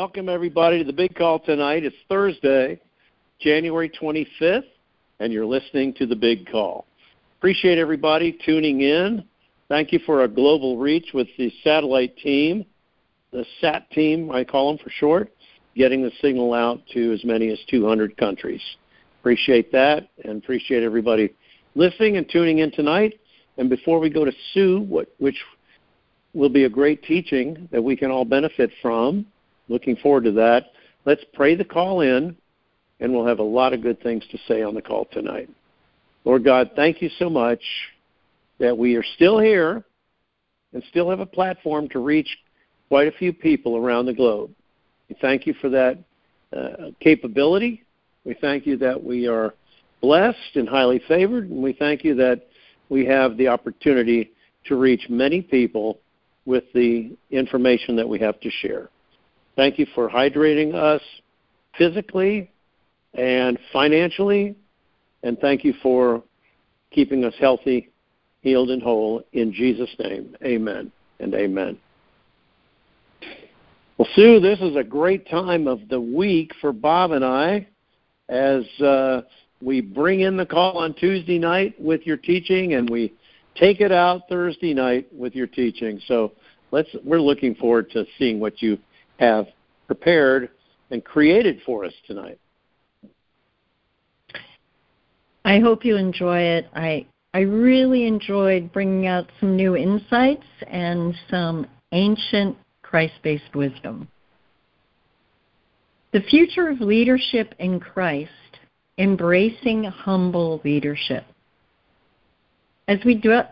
welcome everybody to the big call tonight. It's Thursday, January 25th, and you're listening to the big call. Appreciate everybody tuning in. Thank you for our global reach with the satellite team, the SAT team, I call them for short, getting the signal out to as many as 200 countries. Appreciate that, and appreciate everybody listening and tuning in tonight. And before we go to Sue, which will be a great teaching that we can all benefit from, looking forward to that, let's pray the call in, and we'll have a lot of good things to say on the call tonight. Lord God, thank you so much that we are still here and still have a platform to reach quite a few people around the globe. We thank you for that capability. We thank you that we are blessed and highly favored, and we thank you that we have the opportunity to reach many people with the information that we have to share. Thank you for hydrating us physically and financially, and thank you for keeping us healthy, healed, and whole. In Jesus' name, amen and amen. Well, Sue, this is a great time of the week for Bob and I as we bring in the call on Tuesday night with your teaching, and we take it out Thursday night with your teaching. So we're looking forward to seeing what you have prepared and created for us tonight. I hope you enjoy it. I really enjoyed bringing out some new insights and some ancient Christ-based wisdom. The future of leadership in Christ, embracing humble leadership. As we delve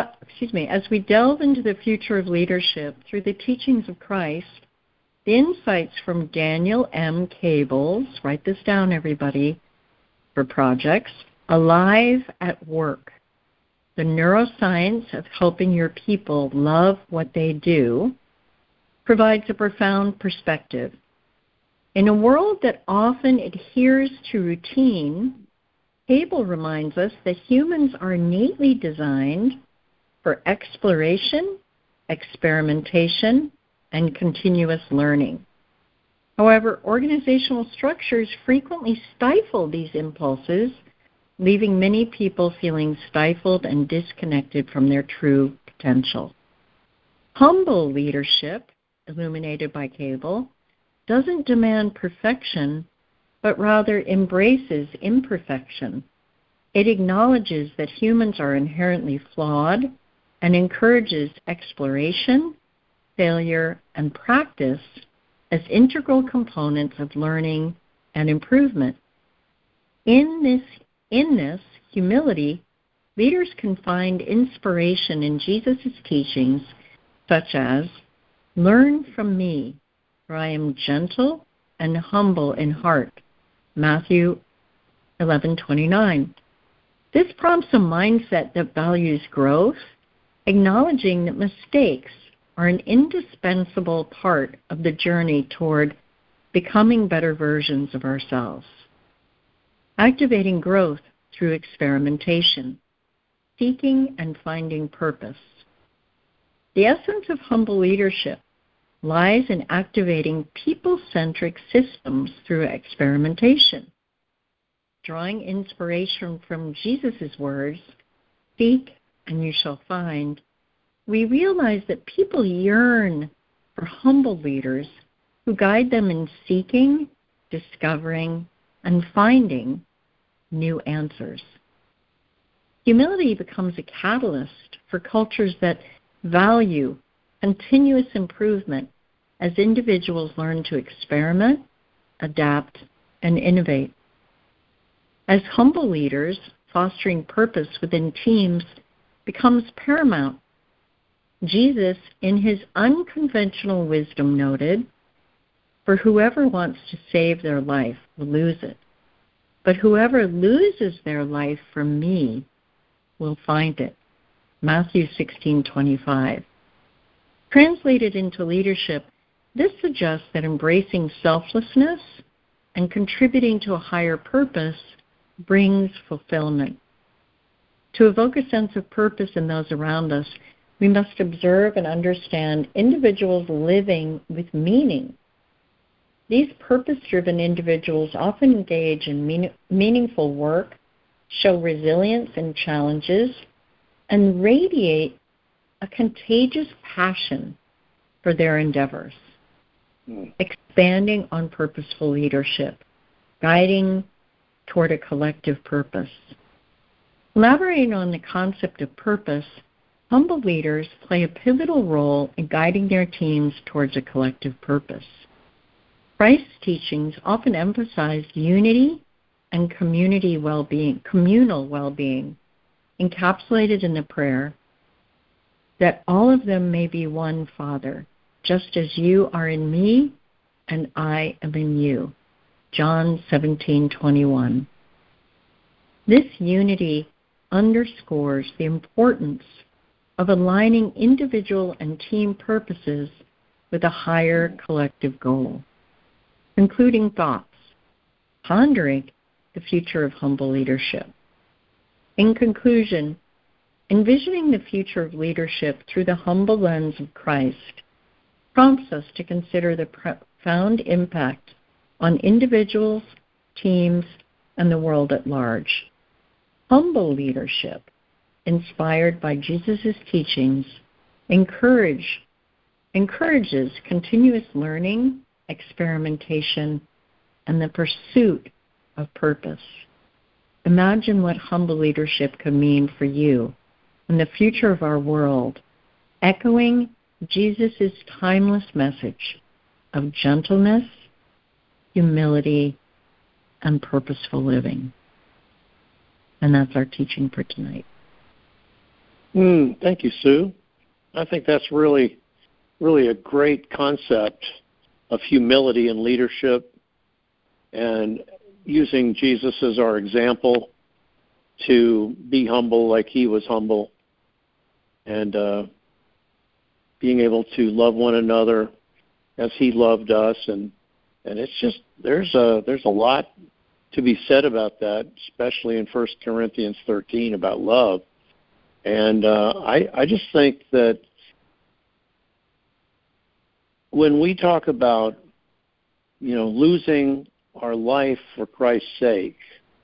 into the future of leadership through the teachings of Christ, the insights from Daniel M. Cable's, write this down everybody, for projects, Alive at Work, the neuroscience of helping your people love what they do, provides a profound perspective. In a world that often adheres to routine, Cable reminds us that humans are innately designed for exploration, experimentation, and continuous learning. However, organizational structures frequently stifle these impulses, leaving many people feeling stifled and disconnected from their true potential. Humble leadership, illuminated by Cable, doesn't demand perfection, but rather embraces imperfection. It acknowledges that humans are inherently flawed and encourages exploration, failure, and practice as integral components of learning and improvement. In this humility, leaders can find inspiration in Jesus' teachings, such as, "Learn from me, for I am gentle and humble in heart," Matthew 11:29. This prompts a mindset that values growth, acknowledging that mistakes are an indispensable part of the journey toward becoming better versions of ourselves. Activating growth through experimentation, seeking and finding purpose. The essence of humble leadership lies in activating people-centric systems through experimentation. Drawing inspiration from Jesus' words, "Seek and you shall find," we realize that people yearn for humble leaders who guide them in seeking, discovering, and finding new answers. Humility becomes a catalyst for cultures that value continuous improvement as individuals learn to experiment, adapt, and innovate. As humble leaders, fostering purpose within teams becomes paramount. Jesus, in his unconventional wisdom, noted, "For whoever wants to save their life will lose it, but whoever loses their life for me will find it." Matthew 16:25. Translated into leadership, this suggests that embracing selflessness and contributing to a higher purpose brings fulfillment. To evoke a sense of purpose in those around us, we must observe and understand individuals living with meaning. These purpose-driven individuals often engage in meaningful work, show resilience in challenges, and radiate a contagious passion for their endeavors, expanding on purposeful leadership, guiding toward a collective purpose. Elaborating on the concept of purpose, humble leaders play a pivotal role in guiding their teams towards a collective purpose. Christ's teachings often emphasize unity and communal well-being, encapsulated in the prayer that all of them may be one, Father, just as you are in me and I am in you. John 17:21. This unity underscores the importance of aligning individual and team purposes with a higher collective goal. Concluding thoughts. Pondering the future of humble leadership. In conclusion, envisioning the future of leadership through the humble lens of Christ prompts us to consider the profound impact on individuals, teams, and the world at large. Humble leadership, inspired by Jesus' teachings, encourages continuous learning, experimentation, and the pursuit of purpose. Imagine what humble leadership could mean for you and the future of our world, echoing Jesus' timeless message of gentleness, humility, and purposeful living. And that's our teaching for tonight. Thank you, Sue. I think that's really a great concept of humility and leadership, and using Jesus as our example to be humble like he was humble, and being able to love one another as he loved us, and it's just there's a lot to be said about that, especially in 1 Corinthians 13 about love. And I just think that when we talk about, losing our life for Christ's sake,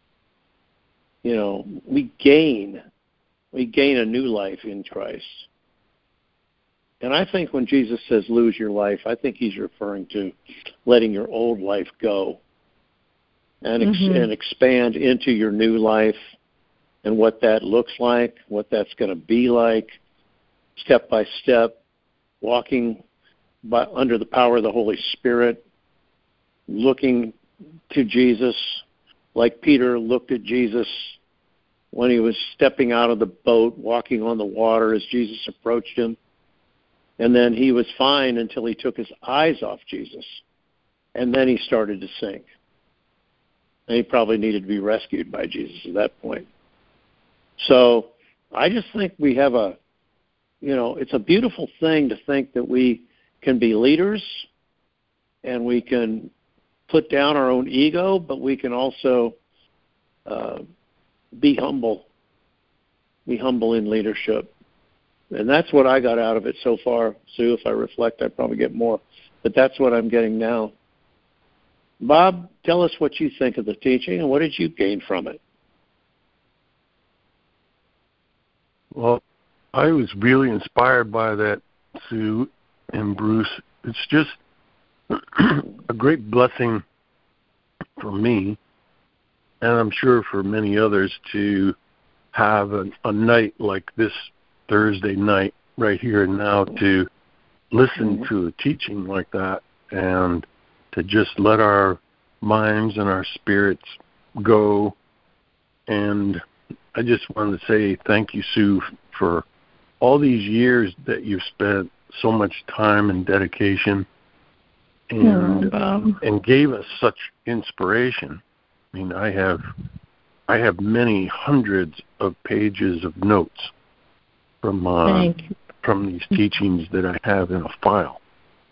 we gain a new life in Christ. And I think when Jesus says lose your life, I think he's referring to letting your old life go and expand into your new life, and what that looks like, what that's going to be like, step by step, walking under the power of the Holy Spirit, looking to Jesus like Peter looked at Jesus when he was stepping out of the boat, walking on the water as Jesus approached him. And then he was fine until he took his eyes off Jesus. And then he started to sink. And he probably needed to be rescued by Jesus at that point. So I just think we have it's a beautiful thing to think that we can be leaders and we can put down our own ego, but we can also be humble in leadership. And that's what I got out of it so far. Sue, if I reflect, I probably get more. But that's what I'm getting now. Bob, tell us what you think of the teaching and what did you gain from it? Well, I was really inspired by that, Sue and Bruce. It's just a great blessing for me, and I'm sure for many others, to have a night like this Thursday night right here and now to listen to a teaching like that and to just let our minds and our spirits go. And I just wanted to say thank you, Sue, for all these years that you've spent so much time and dedication and gave us such inspiration. I mean, I have many hundreds of pages of notes from these teachings that I have in a file,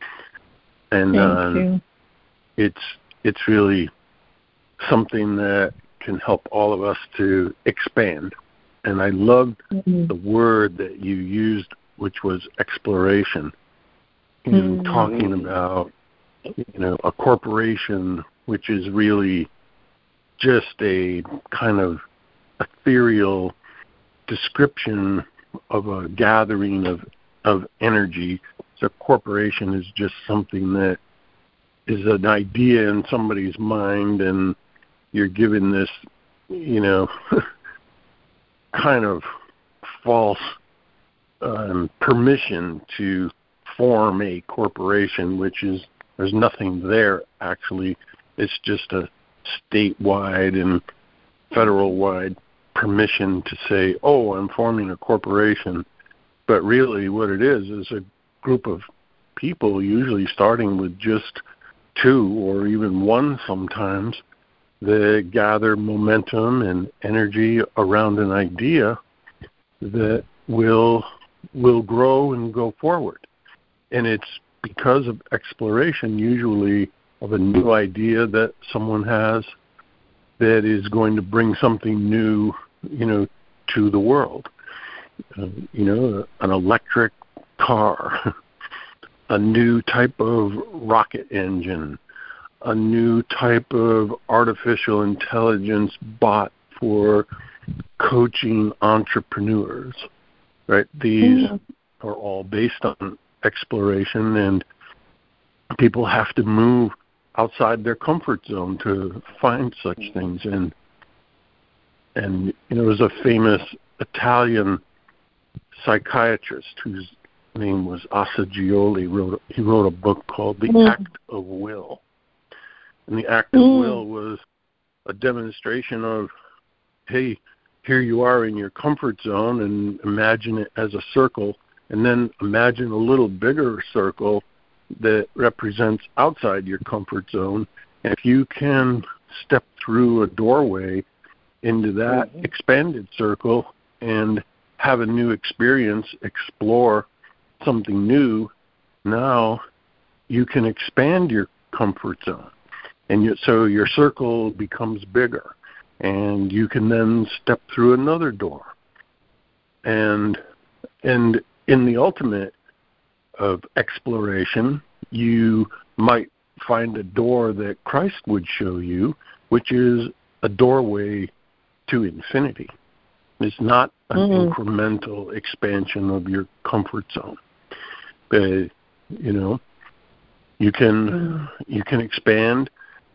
and it's really something that can help all of us to expand. And I loved the word that you used, which was exploration, in talking about a corporation, which is really just a kind of ethereal description of a gathering of energy. So corporation is just something that is an idea in somebody's mind, and you're given this, kind of false permission to form a corporation, which is, there's nothing there actually. It's just a statewide and federal-wide permission to say, oh, I'm forming a corporation. But really what it is a group of people, usually starting with just two or even one sometimes, that gather momentum and energy around an idea that will grow and go forward. And it's because of exploration, usually, of a new idea that someone has that is going to bring something new, to the world. An electric car, a new type of rocket engine, a new type of artificial intelligence bot for coaching entrepreneurs, right? These are all based on exploration, and people have to move outside their comfort zone to find such things. And there's a famous Italian psychiatrist whose name was Assagioli. He wrote a book called The Act of Will. And the act of will was a demonstration of, hey, here you are in your comfort zone, and imagine it as a circle, and then imagine a little bigger circle that represents outside your comfort zone. And if you can step through a doorway into that expanded circle and have a new experience, explore something new, now you can expand your comfort zone. And so your circle becomes bigger, and you can then step through another door. And in the ultimate of exploration, you might find a door that Christ would show you, which is a doorway to infinity. It's not an incremental expansion of your comfort zone. But, you can expand.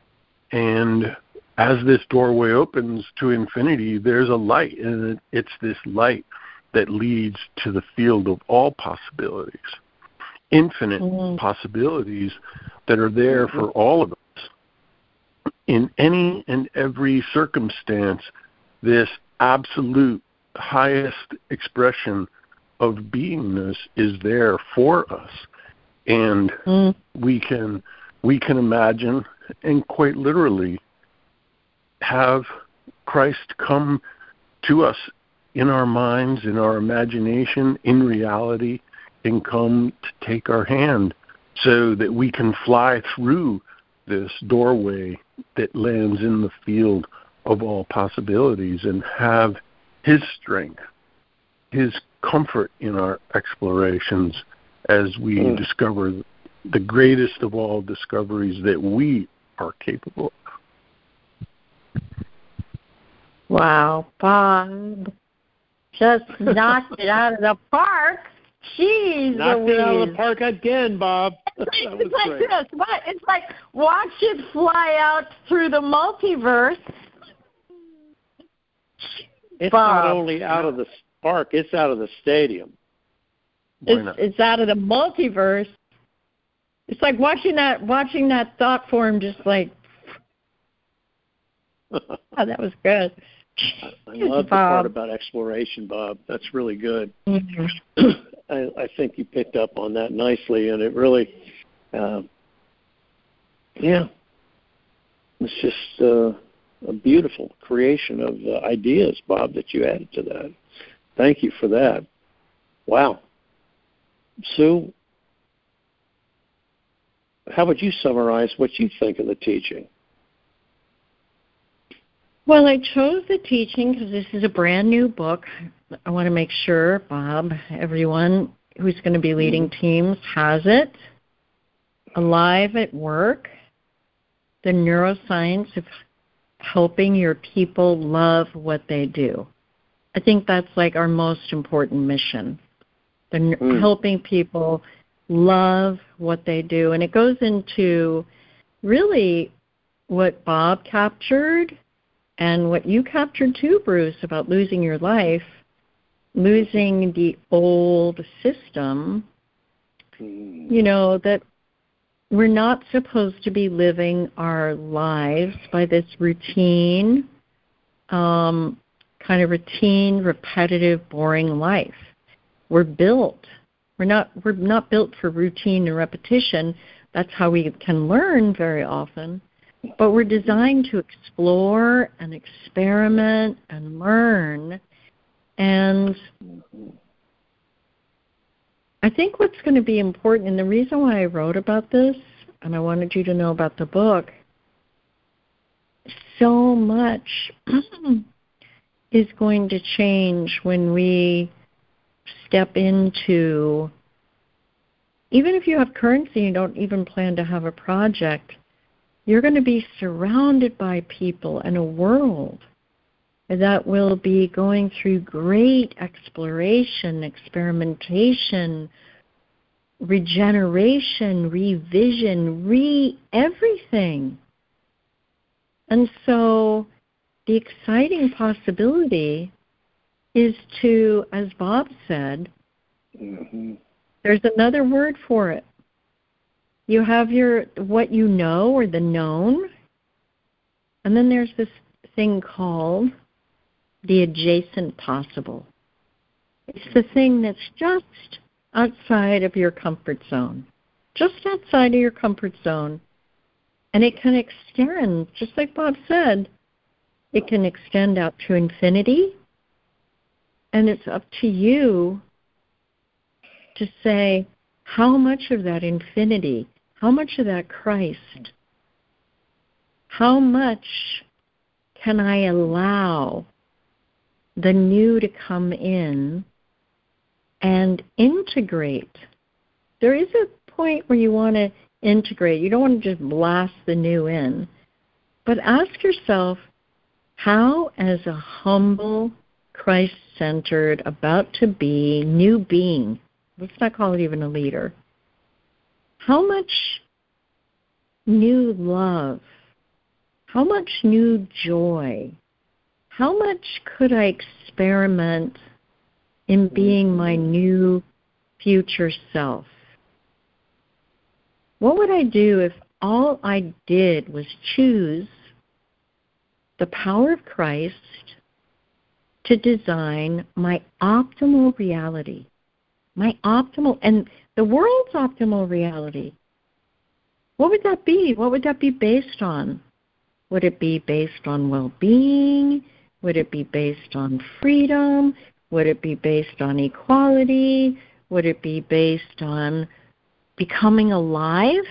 And as this doorway opens to infinity, there's a light, and it's this light that leads to the field of all possibilities, infinite possibilities that are there for all of us. In any and every circumstance, this absolute highest expression of beingness is there for us. And we can imagine, and quite literally have Christ come to us in our minds, in our imagination, in reality, and come to take our hand so that we can fly through this doorway that lands in the field of all possibilities and have His strength, His comfort in our explorations as we discover the greatest of all discoveries that we are capable of. Wow, Bob. Just knocked it out of the park. Jeez. Knocked it out of the park again, Bob. It's like this. What? It's like watch it fly out through the multiverse. It's Bob. Not only out of the park, it's out of the stadium. It's out of the multiverse. It's like watching that thought form just like, oh, that was good. I love the part about exploration, Bob. That's really good. Mm-hmm. I think you picked up on that nicely, and it really, it's just a beautiful creation of ideas, Bob, that you added to that. Thank you for that. Wow. Sue, how would you summarize what you think of the teaching? Well, I chose the teaching because this is a brand new book. I want to make sure, Bob, everyone who's going to be leading teams has it. alive at work, the neuroscience of helping your people love what they do. I think that's like our most important mission, helping people love what they do. And it goes into really what Bob captured and what you captured too, Bruce, about losing your life, losing the old system, that we're not supposed to be living our lives by this routine, repetitive, boring life. We're not built for routine and repetition. That's how we can learn very often. But we're designed to explore and experiment and learn. And I think what's going to be important, and the reason why I wrote about this, and I wanted you to know about the book, so much is going to change when we step into, even if you have currency and you don't even plan to have a project, you're going to be surrounded by people in a world that will be going through great exploration, experimentation, regeneration, revision, everything. And so the exciting possibility is to, as Bob said, there's another word for it. You have what you know, or the known, and then there's this thing called the adjacent possible. It's the thing that's just outside of your comfort zone, just outside of your comfort zone. And it can extend, just like Bob said, it can extend out to infinity. And it's up to you to say, how much of that infinity, how much of that Christ, how much can I allow the new to come in and integrate? There is a point where you want to integrate. You don't want to just blast the new in. But ask yourself, how, as a humble, Christ-centered, about to be new being, let's not call it even a leader, how much new love, how much new joy, how much could I experiment in being my new future self? What would I do if all I did was choose the power of Christ to design my optimal reality, and the world's optimal reality? What would that be? What would that be based on? Would it be based on well-being? Would it be based on freedom? Would it be based on equality? Would it be based on becoming alive?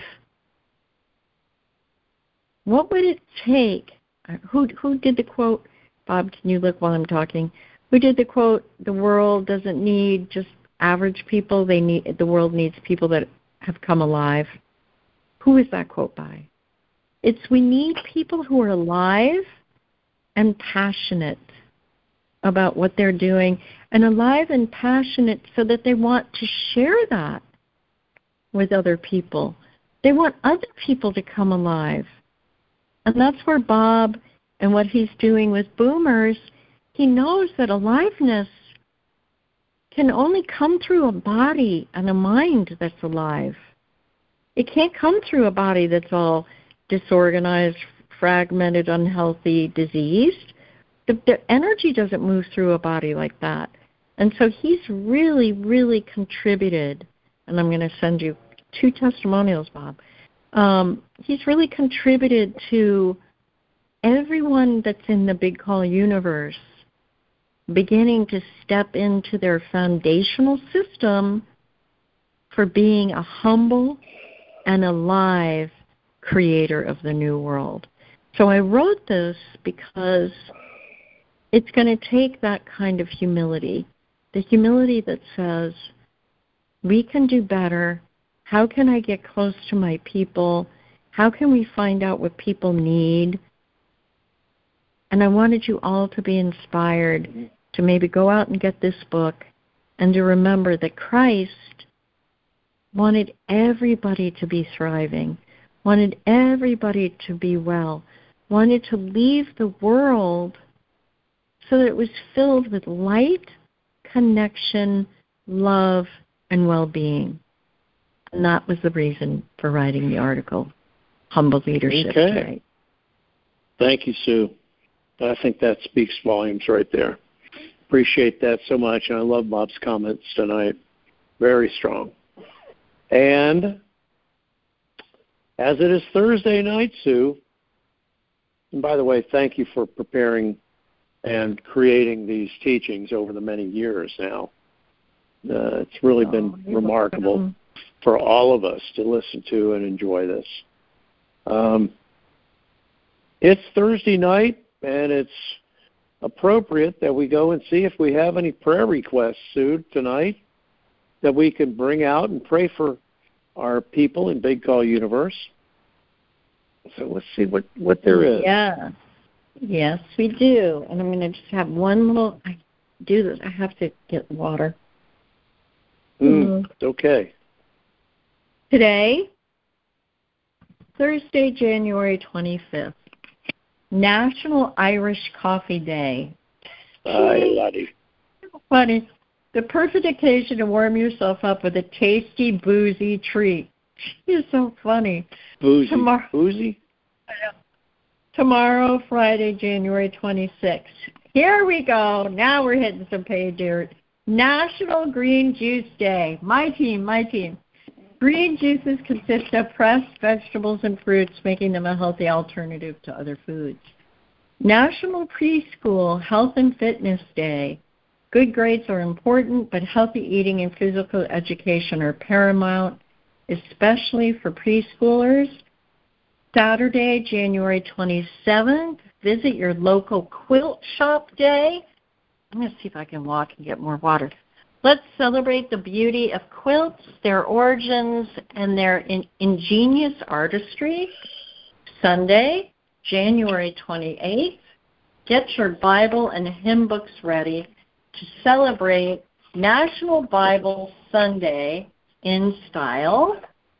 What would it take? Who did the quote? Bob, can you look while I'm talking? Who did the quote, the world doesn't need just average people, the world needs people that have come alive? Who is that quote by? We need people who are alive and passionate about what they're doing, and alive and passionate so that they want to share that with other people. They want other people to come alive. And that's where Bob and what he's doing with boomers, he knows that aliveness can only come through a body and a mind that's alive. It can't come through a body that's all disorganized, fragmented, unhealthy, diseased. The energy doesn't move through a body like that. And so he's really, really contributed, and I'm going to send you 2 testimonials, Bob. He's really contributed to everyone that's in the Big Call universe beginning to step into their foundational system for being a humble and alive creator of the new world. So I wrote this because it's going to take that kind of humility, the humility that says we can do better How can I get close to my people? How can we find out what people need? And I wanted you all to be inspired to maybe go out and get this book and to remember that Christ wanted everybody to be thriving, wanted everybody to be well, wanted to leave the world so that it was filled with light, connection, love, and well-being. And that was the reason for writing the article, Humble Leadership Tonight. Thank you, Sue. I think that speaks volumes right there. Appreciate that so much, and I love Bob's comments tonight. Very strong. And as it is Thursday night, Sue, and by the way, thank you for preparing and creating these teachings over the many years now. It's really been remarkable for all of us to listen to and enjoy this. It's Thursday night, and it's appropriate that we go and see if we have any prayer requests, Sue, tonight that we can bring out and pray for our people in Big Call Universe. So let's see what there is. Yeah. Yes, we do. And I'm going to just have one little, I do this. I have to get water. Okay. Today, Thursday, January 25th, National Irish Coffee Day. Aye, laddie. Funny. The perfect occasion to warm yourself up with a tasty, boozy treat. You're so funny. Boozy? Boozy? Tomorrow, Friday, January 26th. Here we go. Now we're hitting some pay dirt. National Green Juice Day. My team. Green juices consist of pressed vegetables and fruits, making them a healthy alternative to other foods. National Preschool Health and Fitness Day. Good grades are important, but healthy eating and physical education are paramount, especially for preschoolers. Saturday, January 27th, visit your local quilt shop day. I'm going to see if I can walk and get more water. Let's celebrate the beauty of quilts, their origins, and their ingenious artistry. Sunday, January 28th, get your Bible and hymn books ready to celebrate National Bible Sunday in style.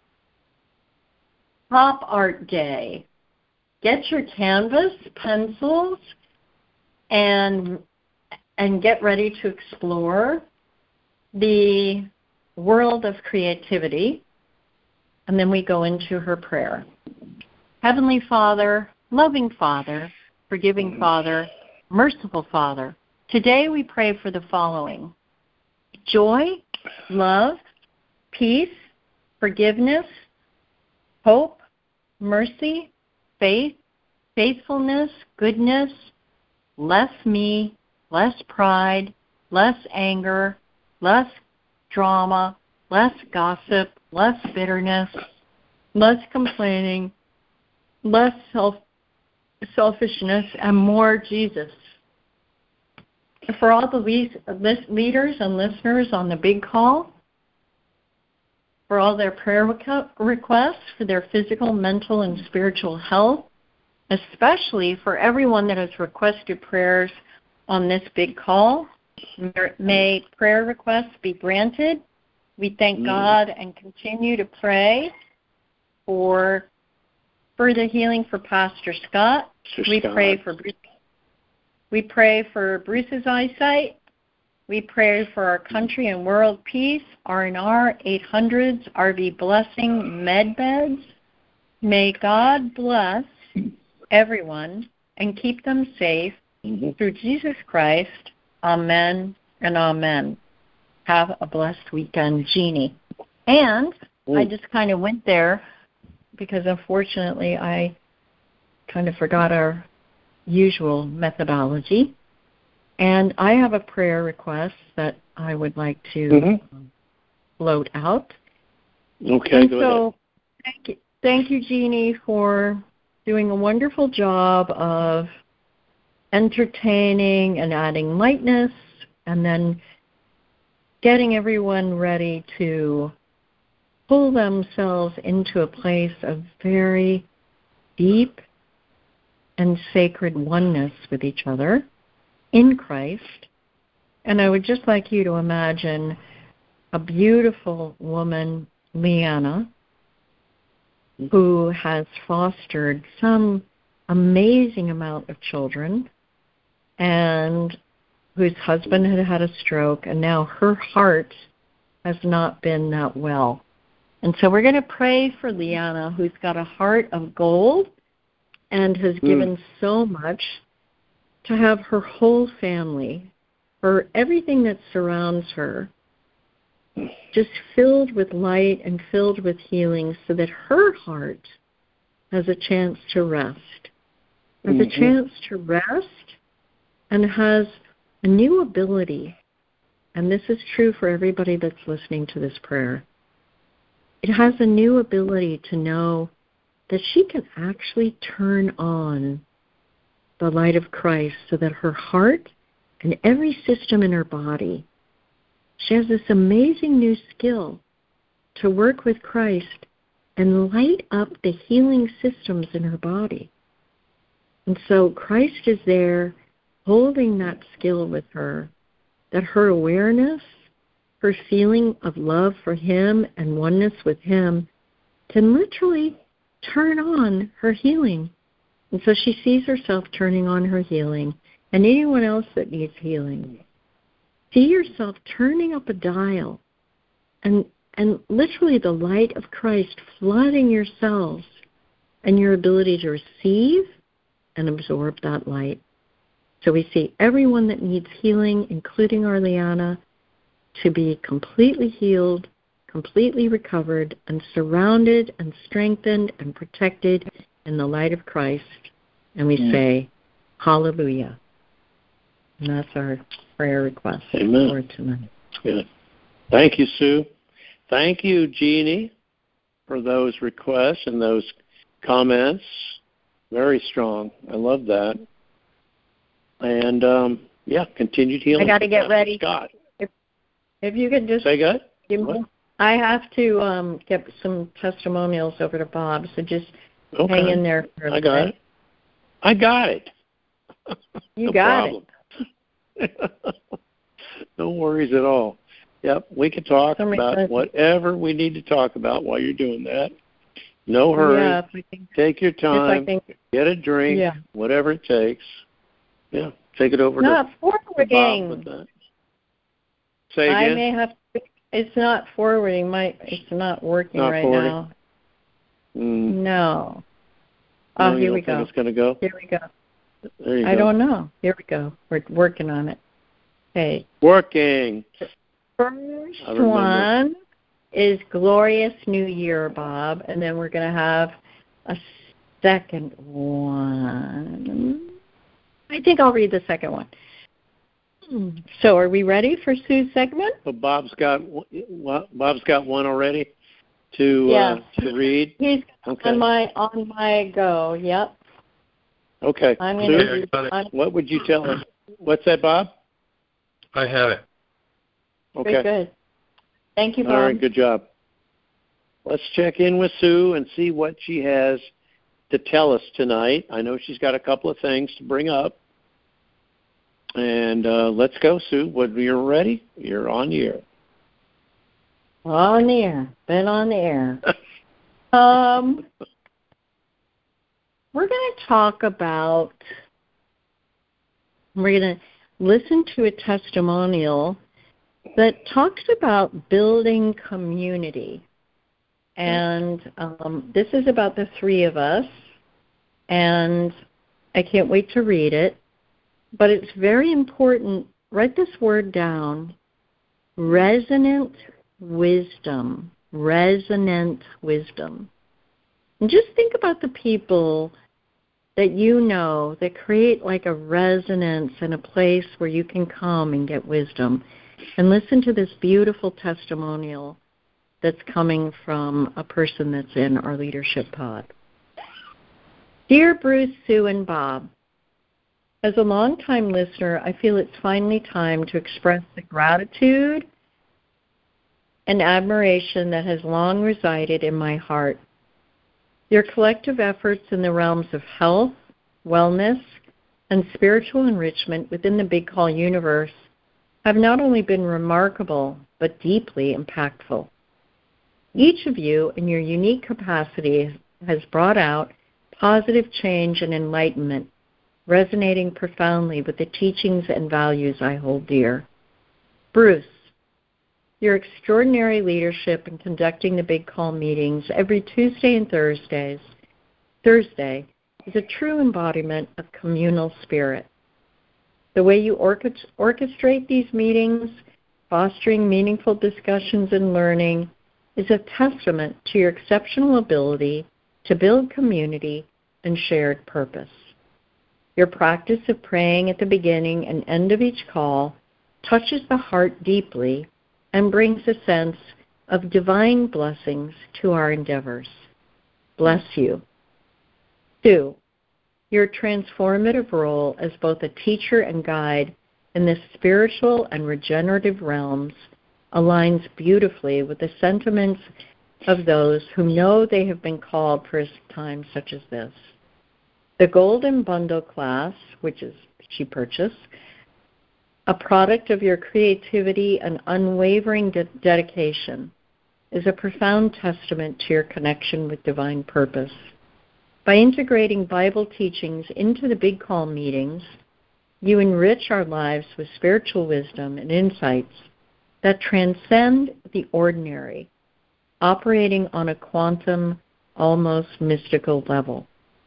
Pop Art Day. Get your canvas, pencils, and get ready to explore the world of creativity. And then we go into her prayer. Heavenly Father, loving Father, forgiving Father, merciful Father, today we pray for the following: joy, love, peace, forgiveness, hope, mercy, faith, faithfulness, goodness, less me, less pride, less anger, less drama, less gossip, less bitterness, less complaining, less selfishness, and more Jesus. And for all the leaders and listeners on the big call, for all their prayer requests, for their physical, mental, and spiritual health, especially for everyone that has requested prayers on this big call. May prayer requests be granted. We thank God and continue to pray for further healing for Pastor Scott. We pray for Bruce's eyesight. We pray for our country and world peace, R&R, 800s, RV Blessing, med beds. May God bless everyone and keep them safe through Jesus Christ. Amen and amen. Have a blessed weekend, Jeannie. And I just kind of went there because unfortunately I kind of forgot our usual methodology. And I have a prayer request that I would like to float out. Okay, go ahead. Thank you, Jeannie, for doing a wonderful job of entertaining and adding lightness and then getting everyone ready to pull themselves into a place of very deep and sacred oneness with each other in Christ. And I would just like you to imagine a beautiful woman, Liana, who has fostered some amazing amount of children and whose husband had had a stroke, and now her heart has not been that well. And so we're going to pray for Liana, who's got a heart of gold and has given so much, to have her whole family, or everything that surrounds her, just filled with light and filled with healing, so that her heart has a chance to rest. Has a chance to rest and has a new ability, and this is true for everybody that's listening to this prayer. It has a new ability to know that she can actually turn on the light of Christ so that her heart and every system in her body, she has this amazing new skill to work with Christ and light up the healing systems in her body. And so Christ is there holding that skill with her, that her awareness, her feeling of love for Him and oneness with Him can literally turn on her healing. And so she sees herself turning on her healing, and anyone else that needs healing. See yourself turning up a dial and literally the light of Christ flooding your cells and your ability to receive and absorb that light. So we see everyone that needs healing, including our Liana, to be completely healed, completely recovered, and surrounded and strengthened and protected in the light of Christ. And we say, hallelujah. And that's our prayer request for tonight. Good. Thank you, Sue. Thank you, Jeannie, for those requests and those comments. Very strong. I love that. And, continued healing. I got to get ready. Scott. If you could just... Say good? I have to get some testimonials over to Bob, so just hang in there for a minute. I got it. You got it. No worries at all. Yep, we can talk about whatever we need to talk about while you're doing that. No hurry. Yeah, take your time. Get a drink, whatever it takes. Yeah, take it over not to forwarding. Bob with that. Say again? I may have to, it's not forwarding. It's not working now. No. Oh, here we go. It's going to go? Here we go. There you go. I don't know. Here we go. We're working on it. Okay. Working. First one is Glorious New Year, Bob, and then we're going to have a second one. I think I'll read the second one. So are we ready for Sue's segment? So Bob's got one already to read? He's on my go, yep. Okay. Sue, what would you tell us? What's that, Bob? I have it. Okay. Good. Thank you, Bob. All right, good job. Let's check in with Sue and see what she has to tell us tonight. I know she's got a couple of things to bring up. And let's go, Sue. When you're ready, you're on the air. On the air. Been on the air. We're going to talk about, we're going to listen to a testimonial that talks about building community. And this is about the three of us, and I can't wait to read it. But it's very important. Write this word down. Resonant wisdom. Resonant wisdom. And just think about the people that you know that create like a resonance and a place where you can come and get wisdom. And listen to this beautiful testimonial that's coming from a person that's in our leadership pod. Dear Bruce, Sue, and Bob, as a longtime listener, I feel it's finally time to express the gratitude and admiration that has long resided in my heart. Your collective efforts in the realms of health, wellness, and spiritual enrichment within the Big Call universe have not only been remarkable, but deeply impactful. Each of you, in your unique capacity, has brought out positive change and enlightenment, resonating profoundly with the teachings and values I hold dear. Bruce, your extraordinary leadership in conducting the Big Call meetings every Tuesday and Thursday is a true embodiment of communal spirit. The way you orchestrate these meetings, fostering meaningful discussions and learning, is a testament to your exceptional ability to build community and shared purpose. Your practice of praying at the beginning and end of each call touches the heart deeply and brings a sense of divine blessings to our endeavors. Bless you. 2, your transformative role as both a teacher and guide in the spiritual and regenerative realms aligns beautifully with the sentiments of those who know they have been called for a time such as this. The Golden Bundle class, which is she purchased, a product of your creativity and unwavering dedication, is a profound testament to your connection with divine purpose. By integrating Bible teachings into the Big Call meetings, you enrich our lives with spiritual wisdom and insights that transcend the ordinary, operating on a quantum, almost mystical level.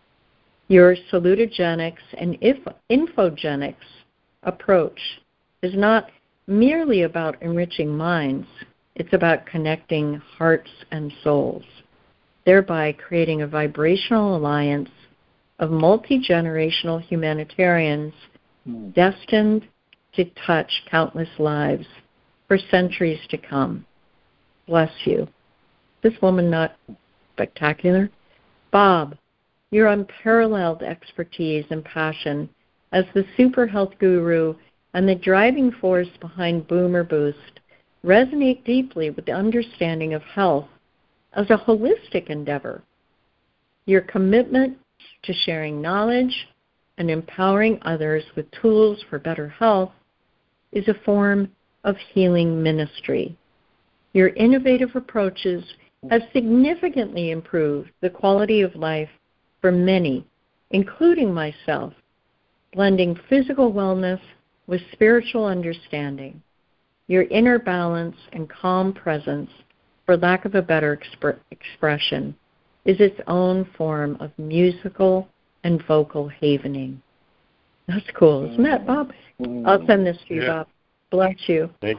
Your salutogenics and infogenics approach is not merely about enriching minds, it's about connecting hearts and souls, thereby creating a vibrational alliance of multi-generational humanitarians destined to touch countless lives for centuries to come. Bless you. This woman not spectacular? Bob, your unparalleled expertise and passion as the super health guru and the driving force behind Boomer Boost resonate deeply with the understanding of health as a holistic endeavor. Your commitment to sharing knowledge and empowering others with tools for better health is a form of healing ministry. Your innovative approaches have significantly improved the quality of life for many, including myself, blending physical wellness with spiritual understanding. Your inner balance and calm presence, for lack of a better expression, is its own form of musical and vocal havening. That's cool, isn't that, Bob? I'll send this to you, Bob. Bless you. Thanks.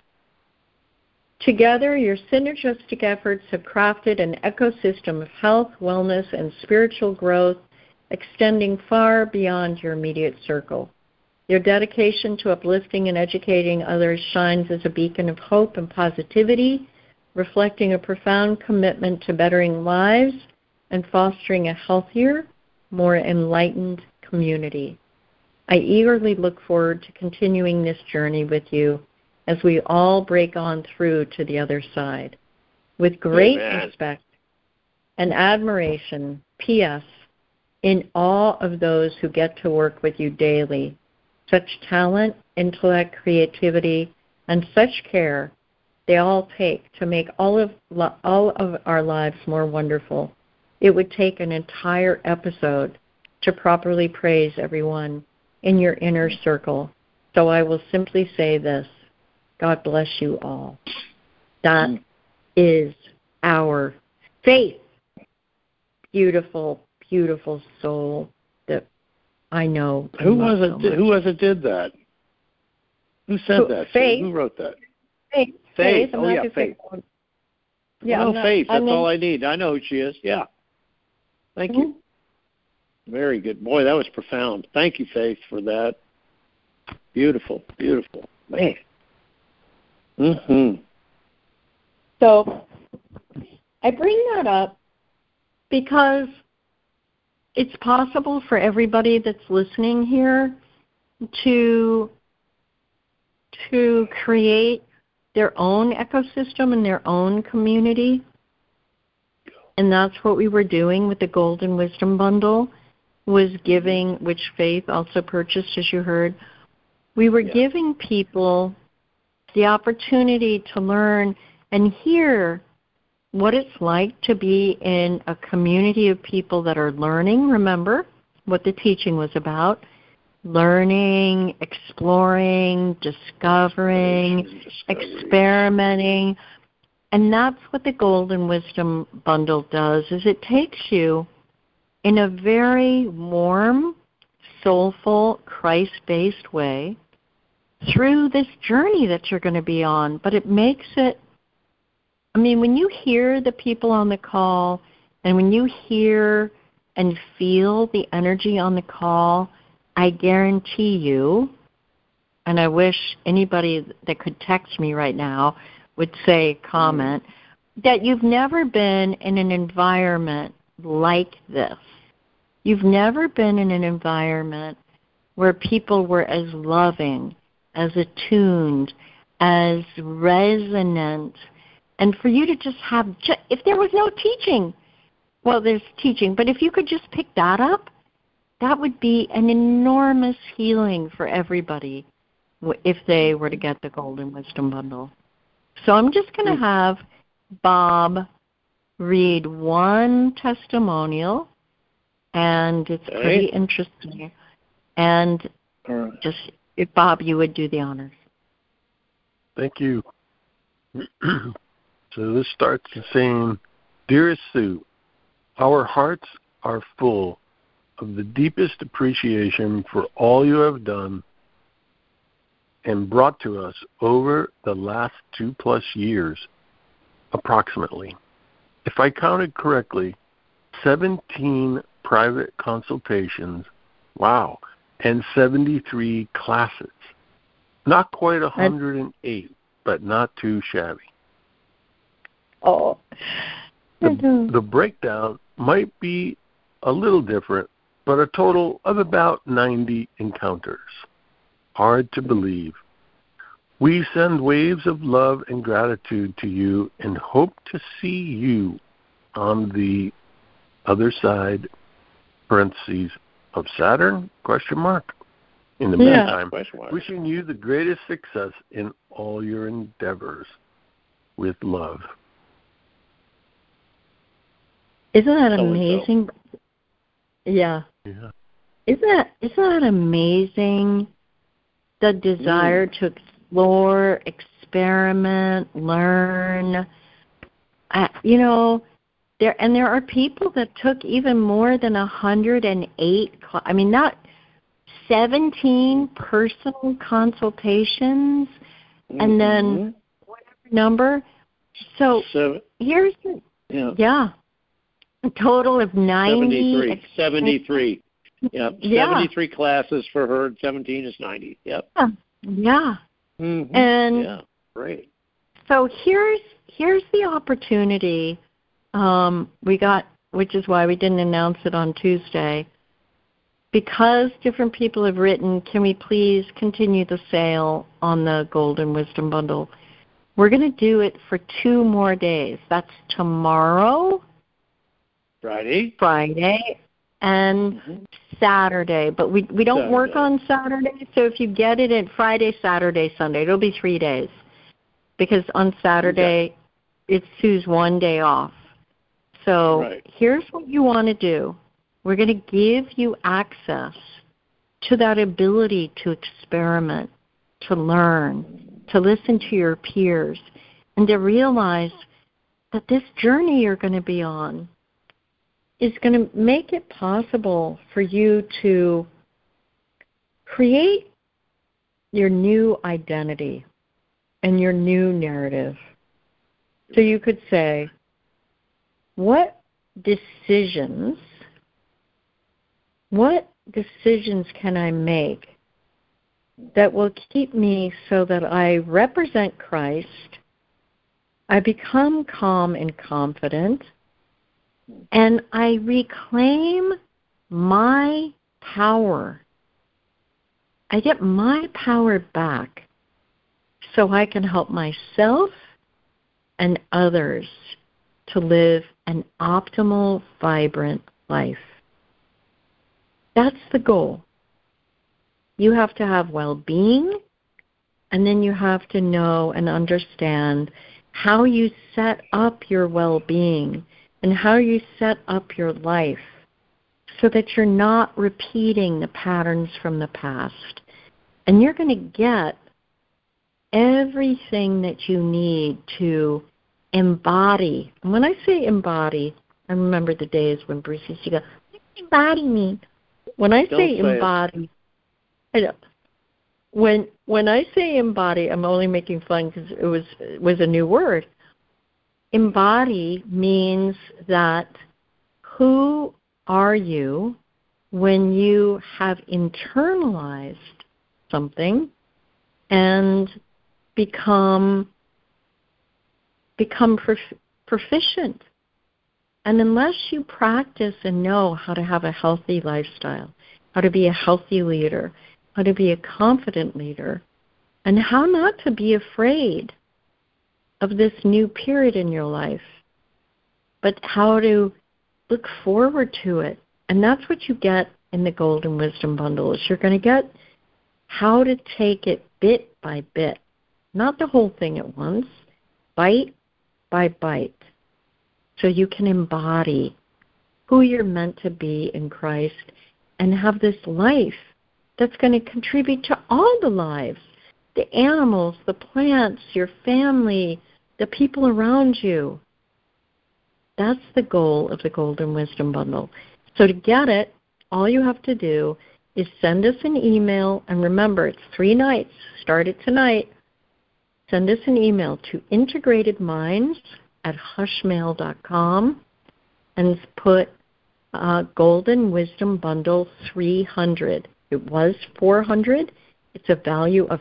Together, your synergistic efforts have crafted an ecosystem of health, wellness, and spiritual growth extending far beyond your immediate circle. Your dedication to uplifting and educating others shines as a beacon of hope and positivity, reflecting a profound commitment to bettering lives and fostering a healthier, more enlightened community. I eagerly look forward to continuing this journey with you as we all break on through to the other side. With great respect and admiration, P.S., in awe of those who get to work with you daily. Such talent, intellect, creativity, and such care they all take to make all of our lives more wonderful. It would take an entire episode to properly praise everyone in your inner circle. So I will simply say this: God bless you all. That is our faith. Beautiful, beautiful soul that I know. Who was it did that? Who said that? Faith. Who wrote that? Faith. Oh, yeah, Faith. Yeah, Faith. That's all I need. I know who she is. Yeah. Thank you. Very good. Boy, that was profound. Thank you, Faith, for that. Beautiful, beautiful. Man. So I bring that up because it's possible for everybody that's listening here to create their own ecosystem and their own community. And that's what we were doing with the Golden Wisdom Bundle, was giving, which Faith also purchased, as you heard. We were giving people the opportunity to learn and hear what it's like to be in a community of people that are learning. Remember what the teaching was about. Learning, exploring, discovering, experimenting. And that's what the Golden Wisdom Bundle does, is it takes you in a very warm, soulful, Christ-based way through this journey that you're going to be on. But it makes it, I mean, when you hear the people on the call and when you hear and feel the energy on the call, I guarantee you, and I wish anybody that could text me right now would say, comment, that you've never been in an environment like this. You've never been in an environment where people were as loving, as attuned, as resonant. And for you to just have, if there was no teaching, well, there's teaching, but if you could just pick that up, that would be an enormous healing for everybody if they were to get the Golden Wisdom Bundle. So I'm just going to have Bob read one testimonial, and it's pretty interesting. And just, if Bob, you would do the honors. Thank you. So this starts saying, Dearest Sue, our hearts are full of the deepest appreciation for all you have done and brought to us over the last 2+ years, approximately. If I counted correctly, 17 private consultations, wow, and 73 classes. Not quite 108, but not too shabby. Oh. The breakdown might be a little different, but a total of about 90 encounters. Hard to believe. We send waves of love and gratitude to you and hope to see you on the other side, parentheses, of Saturn, ? In the meantime, wishing you the greatest success in all your endeavors. With love. Isn't that amazing? Yeah. Isn't that amazing? The desire to explore, experiment, learn. There are people that took even more than 108. I mean, not 17 personal consultations, and then whatever number. So here's a total of 90. 73. Yep. 73 classes for her, and 17 is 90. Yep. Yeah. Mm-hmm. And great. So here's the opportunity we got, which is why we didn't announce it on Tuesday. Because different people have written, can we please continue the sale on the Golden Wisdom Bundle? We're going to do it for 2 more days. That's tomorrow, Friday, and Saturday. But we don't work on Saturday, so if you get it at Friday, Saturday, Sunday, it'll be 3 days. Because on Saturday, it's Sue's 1 day off. So here's what you want to do. We're going to give you access to that ability to experiment, to learn, to listen to your peers, and to realize that this journey you're going to be on is going to make it possible for you to create your new identity and your new narrative. So you could say, what decisions can I make that will keep me so that I represent Christ, I become calm and confident, and I reclaim my power. I get my power back so I can help myself and others to live an optimal, vibrant life. That's the goal. You have to have well-being, and then you have to know and understand how you set up your well-being and how you set up your life so that you're not repeating the patterns from the past. And you're going to get everything that you need to embody. And when I say embody, I remember the days when Bruce used to go, what does embody mean? When I say embody, I know. When I say embody, I'm only making fun because it was a new word. Embody means that who are you when you have internalized something and become proficient. And unless you practice and know how to have a healthy lifestyle, how to be a healthy leader, how to be a confident leader, and how not to be afraid of this new period in your life, but how to look forward to it. And that's what you get in the Golden Wisdom Bundle, is you're going to get how to take it bit by bit, not the whole thing at once, bite by bite, so you can embody who you're meant to be in Christ and have this life that's going to contribute to all the lives, the animals, the plants, your family, the people around you. That's the goal of the Golden Wisdom Bundle. So to get it, all you have to do is send us an email, and remember, it's 3 nights. Start it tonight. Send us an email to integratedminds@hushmail.com and put Golden Wisdom Bundle 300. It was 400. It's a value of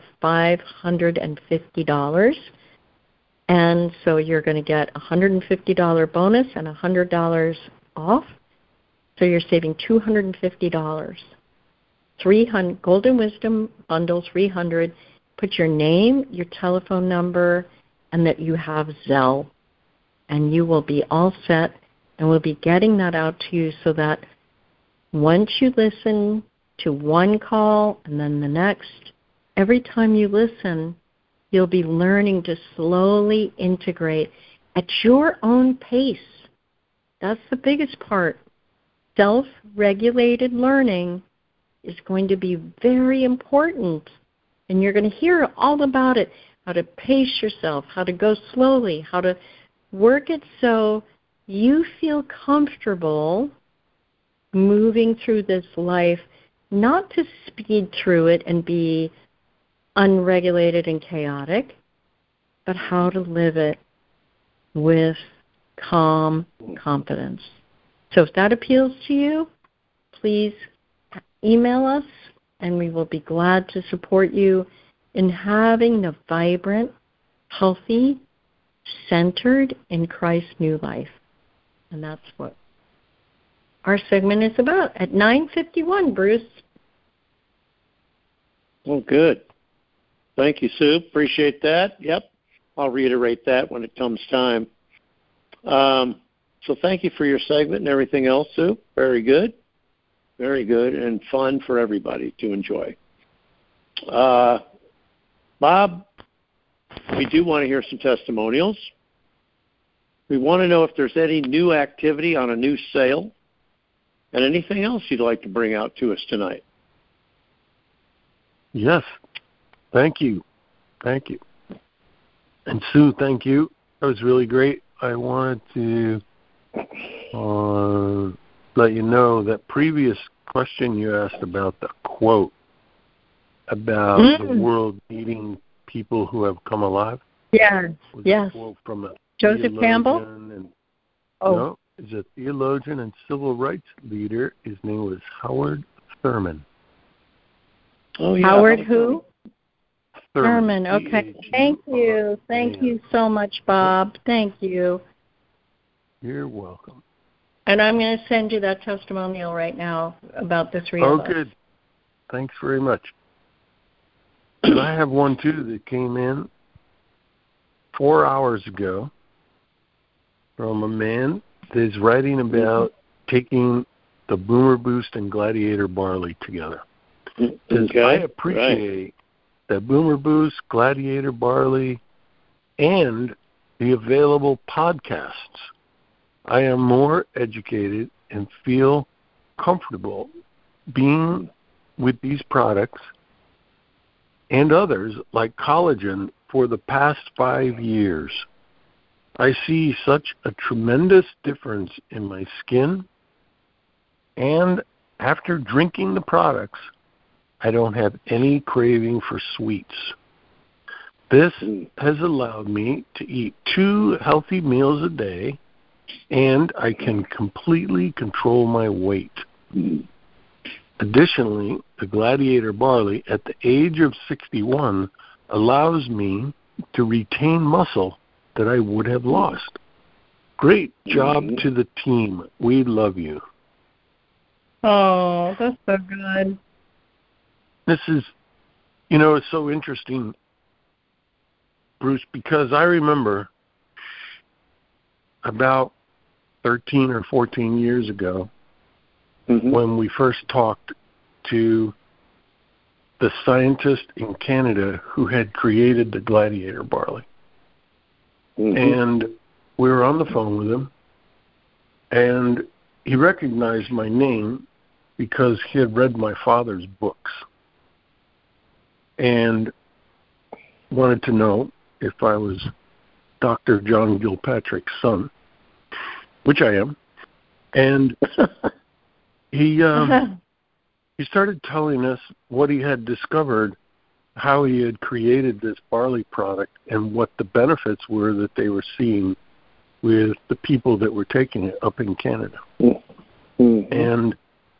$550. And so you're going to get a $150 bonus and $100 off. So you're saving $250. 300 Golden Wisdom Bundle 300. Put your name, your telephone number, and that you have Zelle. And you will be all set, and we'll be getting that out to you so that once you listen to one call and then the next, every time you listen, you'll be learning to slowly integrate at your own pace. That's the biggest part. Self-regulated learning is going to be very important. And you're going to hear all about it, how to pace yourself, how to go slowly, how to work it so you feel comfortable moving through this life, not to speed through it and be unregulated and chaotic, but how to live it with calm confidence. So if that appeals to you, please email us, and we will be glad to support you in having the vibrant, healthy, centered in Christ's new life. And that's what our segment is about at 9:51, Bruce. Well, good. Thank you, Sue. Appreciate that. Yep. I'll reiterate that when it comes time. So thank you for your segment and everything else, Sue. Very good. Very good and fun for everybody to enjoy. Bob, we do want to hear some testimonials. We want to know if there's any new activity on a new sale and anything else you'd like to bring out to us tonight. Yes. Thank you. Thank you. And Sue, thank you. That was really great. I wanted to let you know that previous question you asked about the quote about the world needing people who have come alive. Yes. A quote from a Joseph Campbell. No, is a theologian and civil rights leader. His name was Howard Thurman. Oh, yeah. Howard who? Thurman. Okay. Thank you. Thank you so much, Bob. Thank you. You're welcome. And I'm going to send you that testimonial right now about the 3 of us. Oh, good. Thanks very much. And I have one, too, that came in 4 hours ago from a man that is writing about taking the Boomer Boost and Gladiator barley together. Okay. I appreciate that Boomer Boost, Gladiator barley, and the available podcasts. I am more educated and feel comfortable being with these products and others like collagen for the past 5 years. I see such a tremendous difference in my skin, and after drinking the products, I don't have any craving for sweets. This has allowed me to eat 2 healthy meals a day, and I can completely control my weight. Additionally, the Gladiator barley at the age of 61 allows me to retain muscle that I would have lost. Great job to the team. We love you. Oh, that's so good. This is, it's so interesting, Bruce, because I remember about 13 or 14 years ago when we first talked to the scientist in Canada who had created the Gladiator barley. And we were on the phone with him, and he recognized my name because he had read my father's books and wanted to know if I was Dr. John Gilpatrick's son, which I am. And he started telling us what he had discovered, how he had created this barley product, and what the benefits were that they were seeing with the people that were taking it up in Canada. And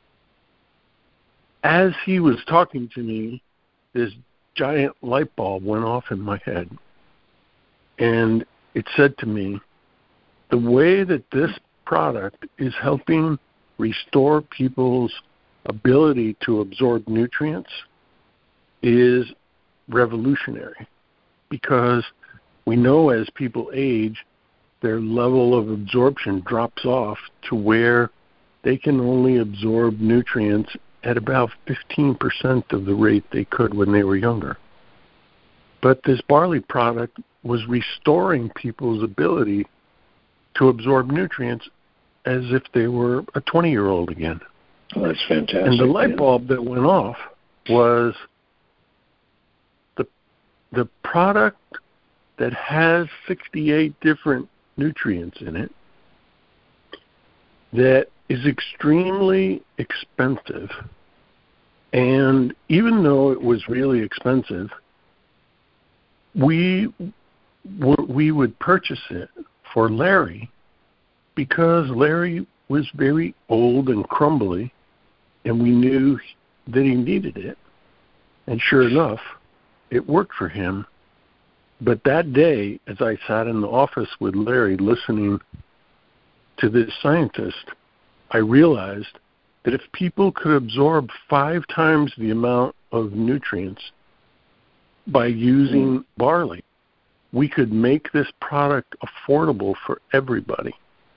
as he was talking to me, this giant light bulb went off in my head. And it said to me, the way that this product is helping restore people's ability to absorb nutrients is revolutionary, because we know as people age, their level of absorption drops off to where they can only absorb nutrients at about 15% of the rate they could when they were younger. But this barley product was restoring people's ability to absorb nutrients as if they were a 20-year-old again. Oh, that's fantastic. And the light bulb that went off was the product that has 68 different nutrients in it that is extremely expensive. And even though it was really expensive, we would purchase it for Larry because Larry was very old and crumbly, and we knew that he needed it. And sure enough, it worked for him. But that day, as I sat in the office with Larry listening to this scientist, I realized that if people could absorb 5 times the amount of nutrients by using barley, we could make this product affordable for everybody.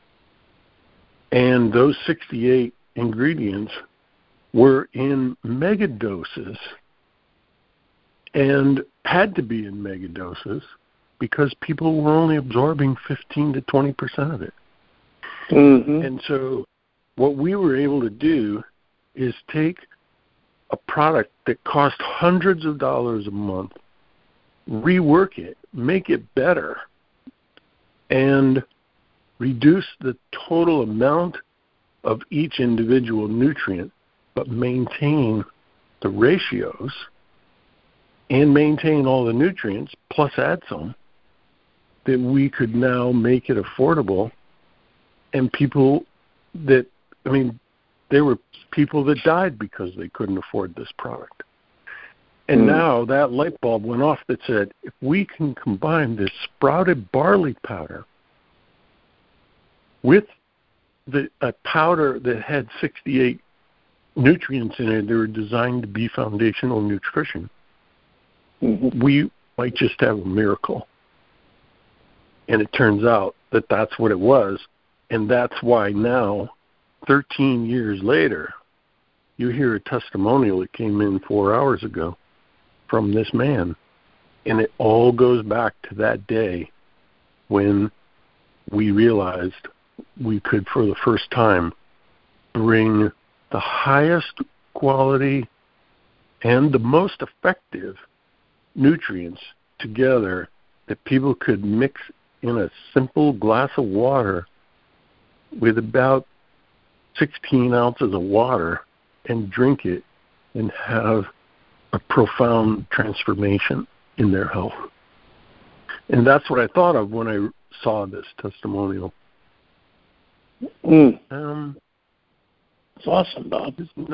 And those 68 ingredients were in mega doses and had to be in mega doses because people were only absorbing 15 to 20% of it. And so what we were able to do is take a product that cost hundreds of dollars a month, rework it, make it better, and reduce the total amount of each individual nutrient, but maintain the ratios and maintain all the nutrients, plus add some, that we could now make it affordable. And people that, there were people that died because they couldn't afford this product. And now that light bulb went off that said, if we can combine this sprouted barley powder with a powder that had 68 nutrients in it that were designed to be foundational nutrition, we might just have a miracle. And it turns out that that's what it was. And that's why now, 13 years later, you hear a testimonial that came in 4 hours ago from this man. And it all goes back to that day when we realized we could, for the first time, bring the highest quality and the most effective nutrients together that people could mix in a simple glass of water with about 16 ounces of water and drink it and have a profound transformation in their health. And that's what I thought of when I saw this testimonial. It's awesome, Bob.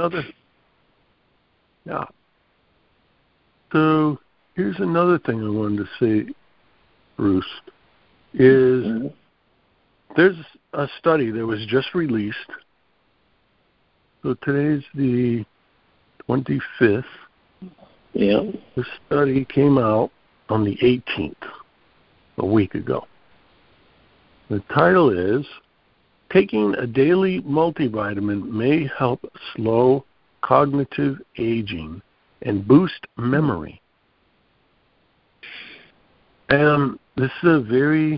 So here's another thing I wanted to say, Bruce, is there's a study that was just released. So today's the 25th. Yeah. The study came out on the 18th, a week ago. The title is, Taking a Daily Multivitamin May Help Slow Cognitive Aging and Boost Memory. And this is a very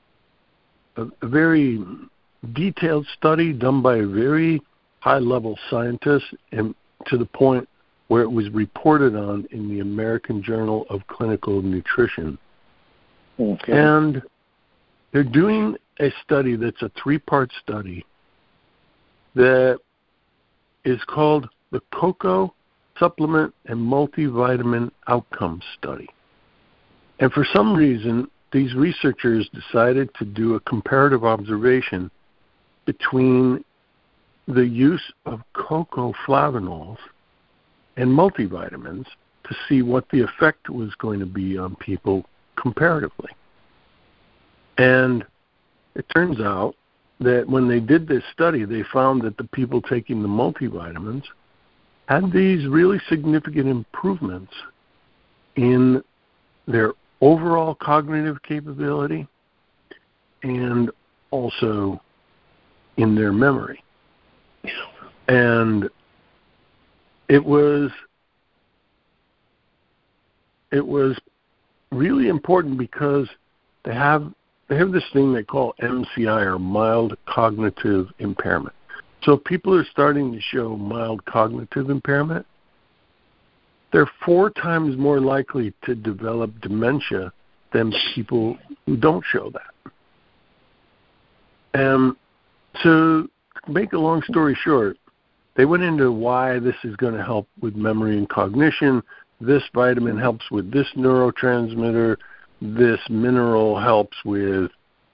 detailed study done by a very high-level scientist, and to the point where it was reported on in the American Journal of Clinical Nutrition. Okay. And they're doing a study that's a 3-part study that is called the Cocoa Supplement and Multivitamin Outcome Study. And for some reason, these researchers decided to do a comparative observation between the use of cocoa flavonols and multivitamins to see what the effect was going to be on people comparatively. And it turns out that when they did this study, they found that the people taking the multivitamins had these really significant improvements in their overall cognitive capability and also in their memory. And it was really important because they have this thing they call MCI, or mild cognitive impairment. So if people are starting to show mild cognitive impairment, they're 4 times more likely to develop dementia than people who don't show that. So to make a long story short, they went into why this is going to help with memory and cognition. This vitamin helps with this neurotransmitter. This mineral helps with,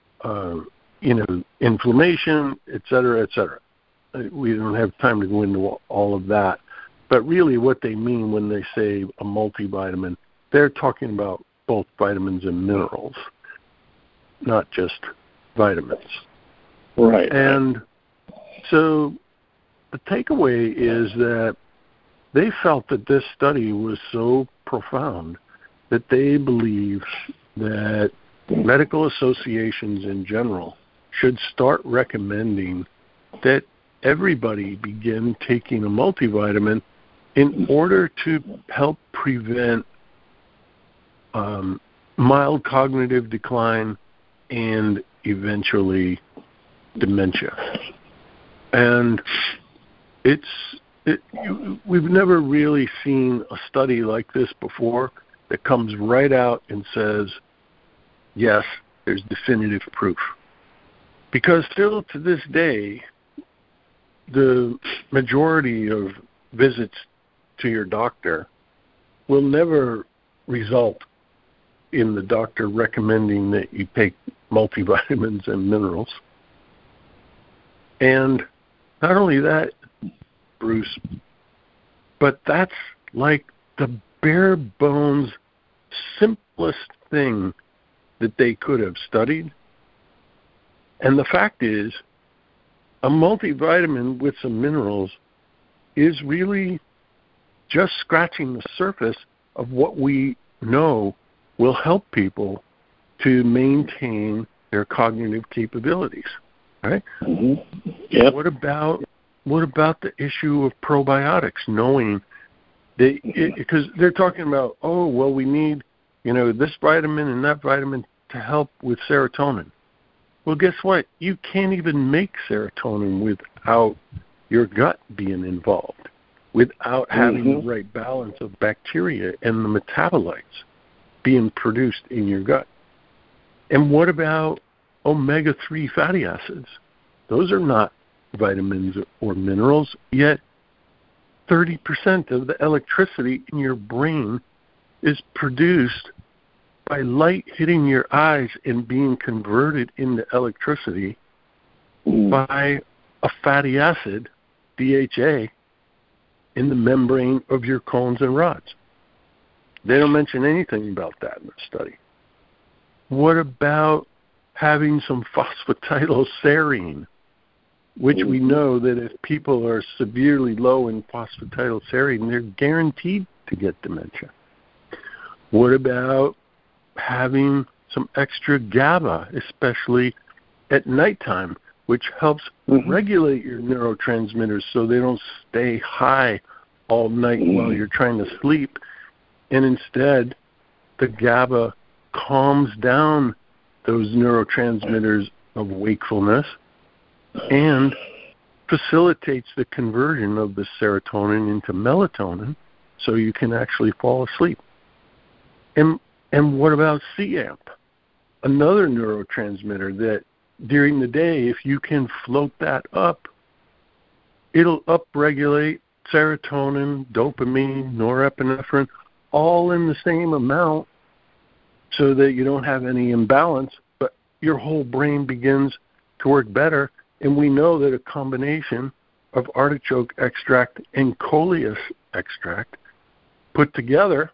inflammation, et cetera, et cetera. We don't have time to go into all of that. But really what they mean when they say a multivitamin, they're talking about both vitamins and minerals, not just vitamins. Right. And so the takeaway is that they felt that this study was so profound that they believe that medical associations in general should start recommending that everybody begin taking a multivitamin in order to help prevent mild cognitive decline and eventually dementia. And we've never really seen a study like this before that comes right out and says, yes, there's definitive proof. Because still to this day, the majority of visits to your doctor will never result in the doctor recommending that you take multivitamins and minerals. And not only that, Bruce, but that's like the bare bones, simplest thing that they could have studied. And the fact is, a multivitamin with some minerals is really just scratching the surface of what we know will help people to maintain their cognitive capabilities, right? Mm-hmm. Yep. What about the issue of probiotics, knowing that, because they're talking about, oh, well, we need, this vitamin and that vitamin to help with serotonin. Well, guess what? You can't even make serotonin without your gut being involved, without having the right balance of bacteria and the metabolites being produced in your gut. And what about omega-3 fatty acids? Those are not vitamins or minerals, yet 30% of the electricity in your brain is produced by light hitting your eyes and being converted into electricity by a fatty acid, DHA, in the membrane of your cones and rods. They don't mention anything about that in the study. What about having some phosphatidylserine, which we know that if people are severely low in phosphatidylserine, they're guaranteed to get dementia? What about having some extra GABA, especially at nighttime, which helps regulate your neurotransmitters so they don't stay high all night while you're trying to sleep, and instead the GABA calms down those neurotransmitters of wakefulness and facilitates the conversion of the serotonin into melatonin so you can actually fall asleep. And what about CAMP, another neurotransmitter that during the day, if you can float that up, it'll upregulate serotonin, dopamine, norepinephrine, all in the same amount so that you don't have any imbalance, but your whole brain begins to work better. And we know that a combination of artichoke extract and coleus extract put together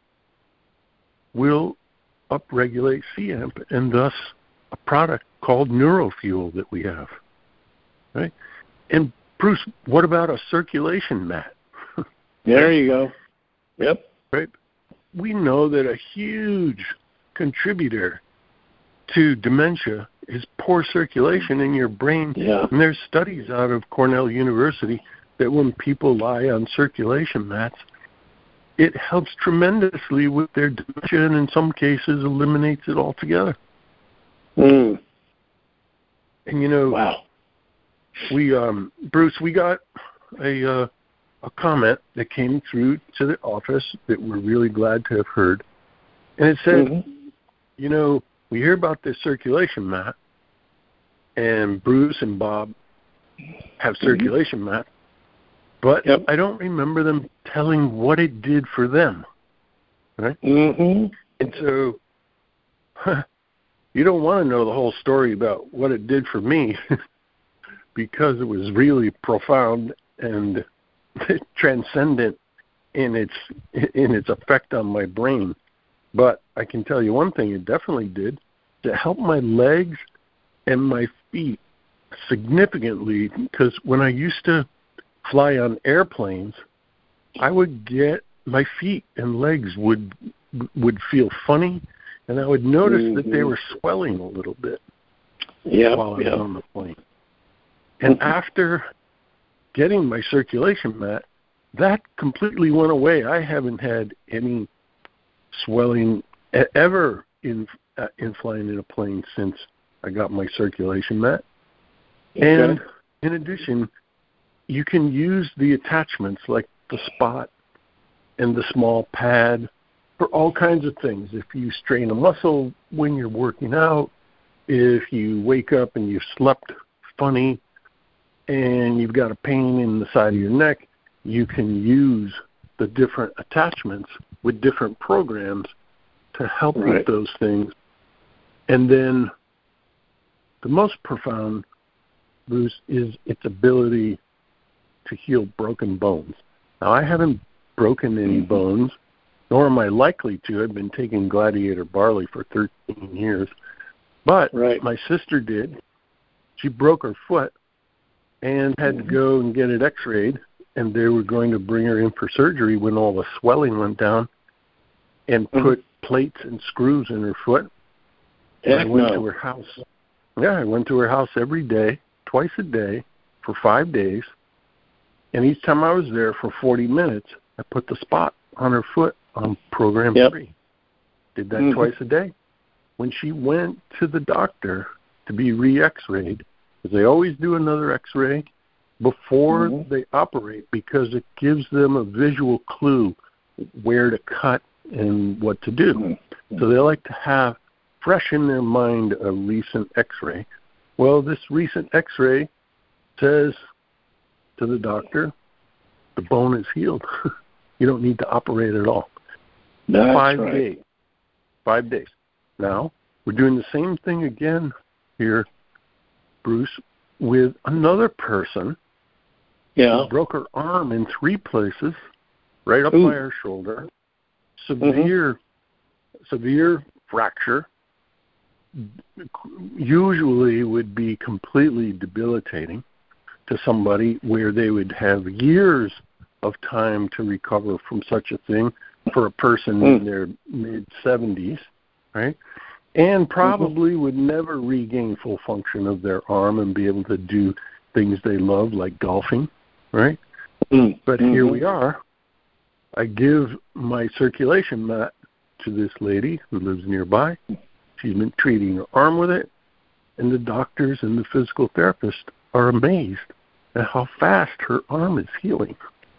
will upregulate CAMP, and thus a product called NeuroFuel that we have, right? And Bruce, what about a circulation mat? There you go. Yep. Right. We know that a huge contributor to dementia is poor circulation in your brain. Yeah. And there's studies out of Cornell University that when people lie on circulation mats, it helps tremendously with their dementia and in some cases eliminates it altogether. And wow. We Bruce, we got a comment that came through to the office that we're really glad to have heard. And it said, we hear about this circulation mat, and Bruce and Bob have circulation mats, but I don't remember them telling what it did for them, right? And so you don't want to know the whole story about what it did for me because it was really profound and transcendent in its effect on my brain. But I can tell you one thing it definitely did, to help my legs and my feet significantly, because when I used to fly on airplanes, I would get my feet and legs would feel funny, and I would notice that they were swelling a little bit while I was on the plane. And after getting my circulation mat, that completely went away. I haven't had any swelling ever in flying in a plane since I got my circulation mat. And in addition, you can use the attachments like the Spot and the small pad for all kinds of things. If you strain a muscle when you're working out, if you wake up and you've slept funny and you've got a pain in the side of your neck, you can use the different attachments with different programs to help with those things. And then the most profound, Bruce, is its ability to heal broken bones. Now, I haven't broken any bones, nor am I likely to. I've been taking Gladiator Barley for 13 years. But my sister did. She broke her foot and had to go and get it x-rayed, and they were going to bring her in for surgery when all the swelling went down and put plates and screws in her foot. I went to her house I went to her house every day, twice a day, for 5 days. And each time I was there for 40 minutes, I put the spot on her foot on program 3. Did that twice a day. When she went to the doctor to be re-x-rayed, because they always do another x-ray before they operate, because it gives them a visual clue where to cut and what to do. So they like to have fresh in their mind a recent x-ray. Well, this recent x-ray says to the doctor, the bone is healed. You don't need to operate at all. That's 5 right. days. 5 days. Now, we're doing the same thing again here, Bruce, with another person who broke her arm in 3 places, right up by her shoulder, severe fracture, usually would be completely debilitating to somebody, where they would have years of time to recover from such a thing for a person in their mid-70s, right? And probably would never regain full function of their arm and be able to do things they love, like golfing, right? But here we are. I give my circulation mat to this lady who lives nearby. She's been treating her arm with it, and the doctors and the physical therapist are amazed at how fast her arm is healing.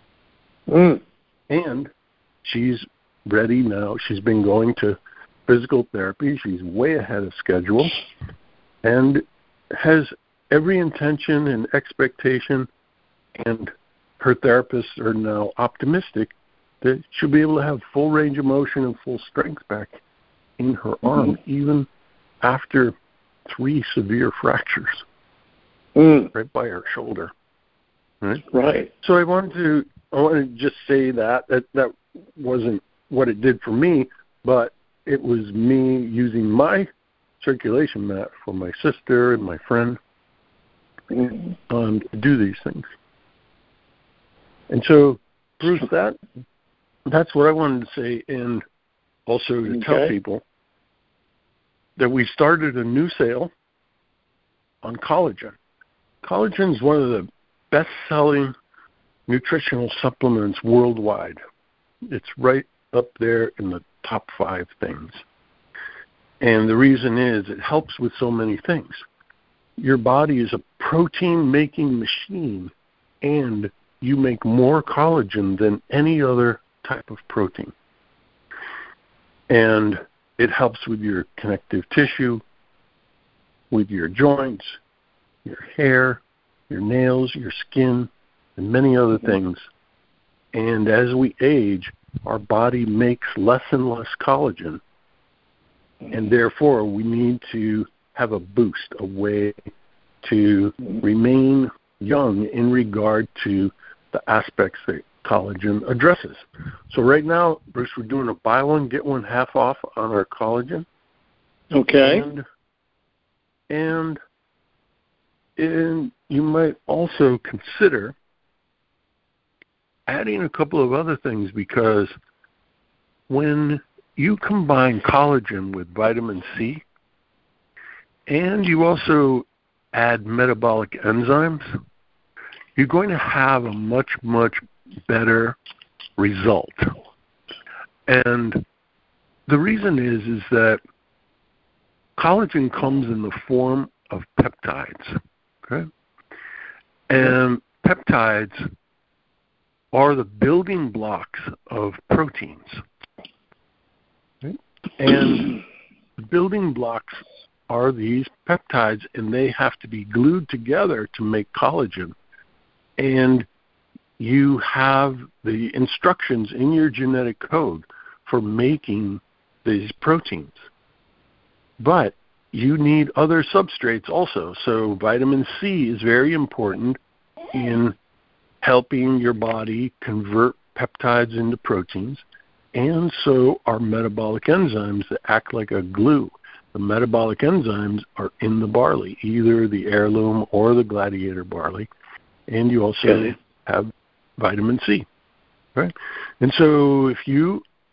And she's ready now. She's been going to physical therapy. She's way ahead of schedule and has every intention and expectation, and her therapists are now optimistic that she'll be able to have full range of motion and full strength back in her arm, even after 3 severe fractures right by her shoulder. Right. So I wanted to just say that wasn't what it did for me, but it was me using my circulation mat for my sister and my friend to do these things. And so, Bruce, that's what I wanted to say, and also to tell people that we started a new sale on collagen. Collagen is one of the best-selling nutritional supplements worldwide. It's right up there in the top 5 things. And the reason is it helps with so many things. Your body is a protein-making machine, and you make more collagen than any other type of protein. And it helps with your connective tissue, with your joints, your hair, your nails, your skin, and many other things. And as we age, our body makes less and less collagen. And therefore, we need to have a boost, a way to remain young in regard to the aspects that collagen addresses. So right now, Bruce, we're doing a buy one, get one half off on our collagen. Okay. And you might also consider adding a couple of other things, because when you combine collagen with vitamin C, and you also add metabolic enzymes, you're going to have a much, much better result. And the reason is that collagen comes in the form of peptides, okay? And peptides are the building blocks of proteins. Okay? And the building blocks are these peptides, and they have to be glued together to make collagen. And you have the instructions in your genetic code for making these proteins. But you need other substrates also. So vitamin C is very important in helping your body convert peptides into proteins, and so are metabolic enzymes that act like a glue. The metabolic enzymes are in the barley, either the heirloom or the gladiator barley, and you also have vitamin C, right? And so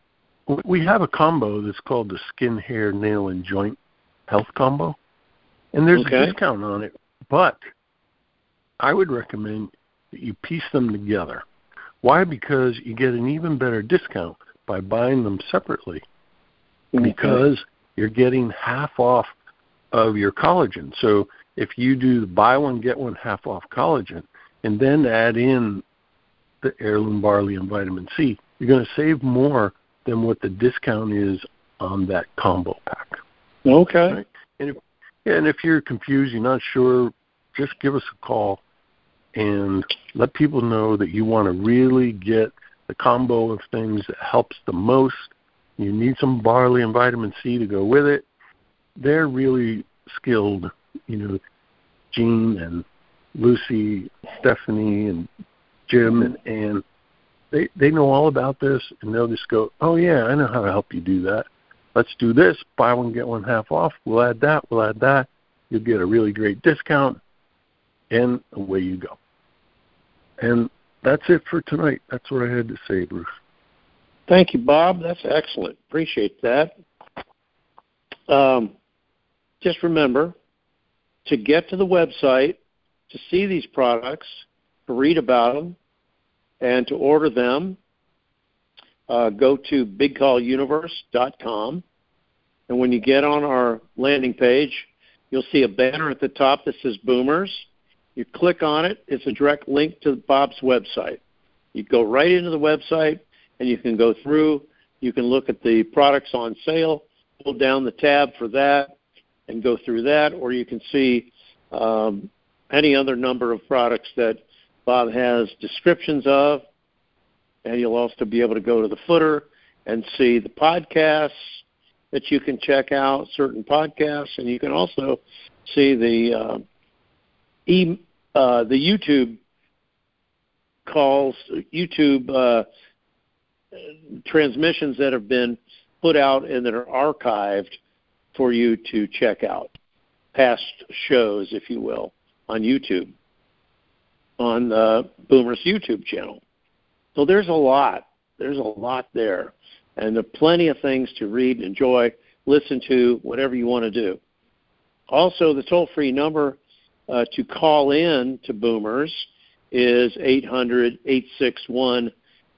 we have a combo that's called the skin, hair, nail, and joint health combo. And there's a discount on it, but I would recommend that you piece them together. Why? Because you get an even better discount by buying them separately, because you're getting half off of your collagen. So if you do the buy one, get one half off collagen, and then add in the heirloom barley and vitamin C, you're going to save more than what the discount is on that combo pack. Okay. Right? And if you're confused, you're not sure, just give us a call and let people know that you want to really get the combo of things that helps the most. You need some barley and vitamin C to go with it. They're really skilled, Jean and Lucy, Stephanie, and Jim and Ann. They know all about this, and they'll just go, oh, yeah, I know how to help you do that. Let's do this. Buy one, get one half off. We'll add that. You'll get a really great discount, and away you go. And that's it for tonight. That's what I had to say, Bruce. Thank you, Bob. That's excellent. Appreciate that. Just remember to get to the website, to see these products, to read about them, and to order them. Go to bigcalluniverse.com, and when you get on our landing page, you'll see a banner at the top that says Boomers. You click on it. It's a direct link to Bob's website. You go right into the website, and you can go through. You can look at the products on sale, pull down the tab for that, and go through that, or you can see any other number of products that Bob has descriptions of. And you'll also be able to go to the footer and see the podcasts that you can check out, certain podcasts, and you can also see the YouTube calls, YouTube transmissions that have been put out and that are archived for you to check out, past shows, if you will, on YouTube, on Boomer's YouTube channel. So there's a lot. There's a lot there. And there are plenty of things to read, enjoy, listen to, whatever you want to do. Also, the toll-free number to call in to Boomers is 800-861-4609.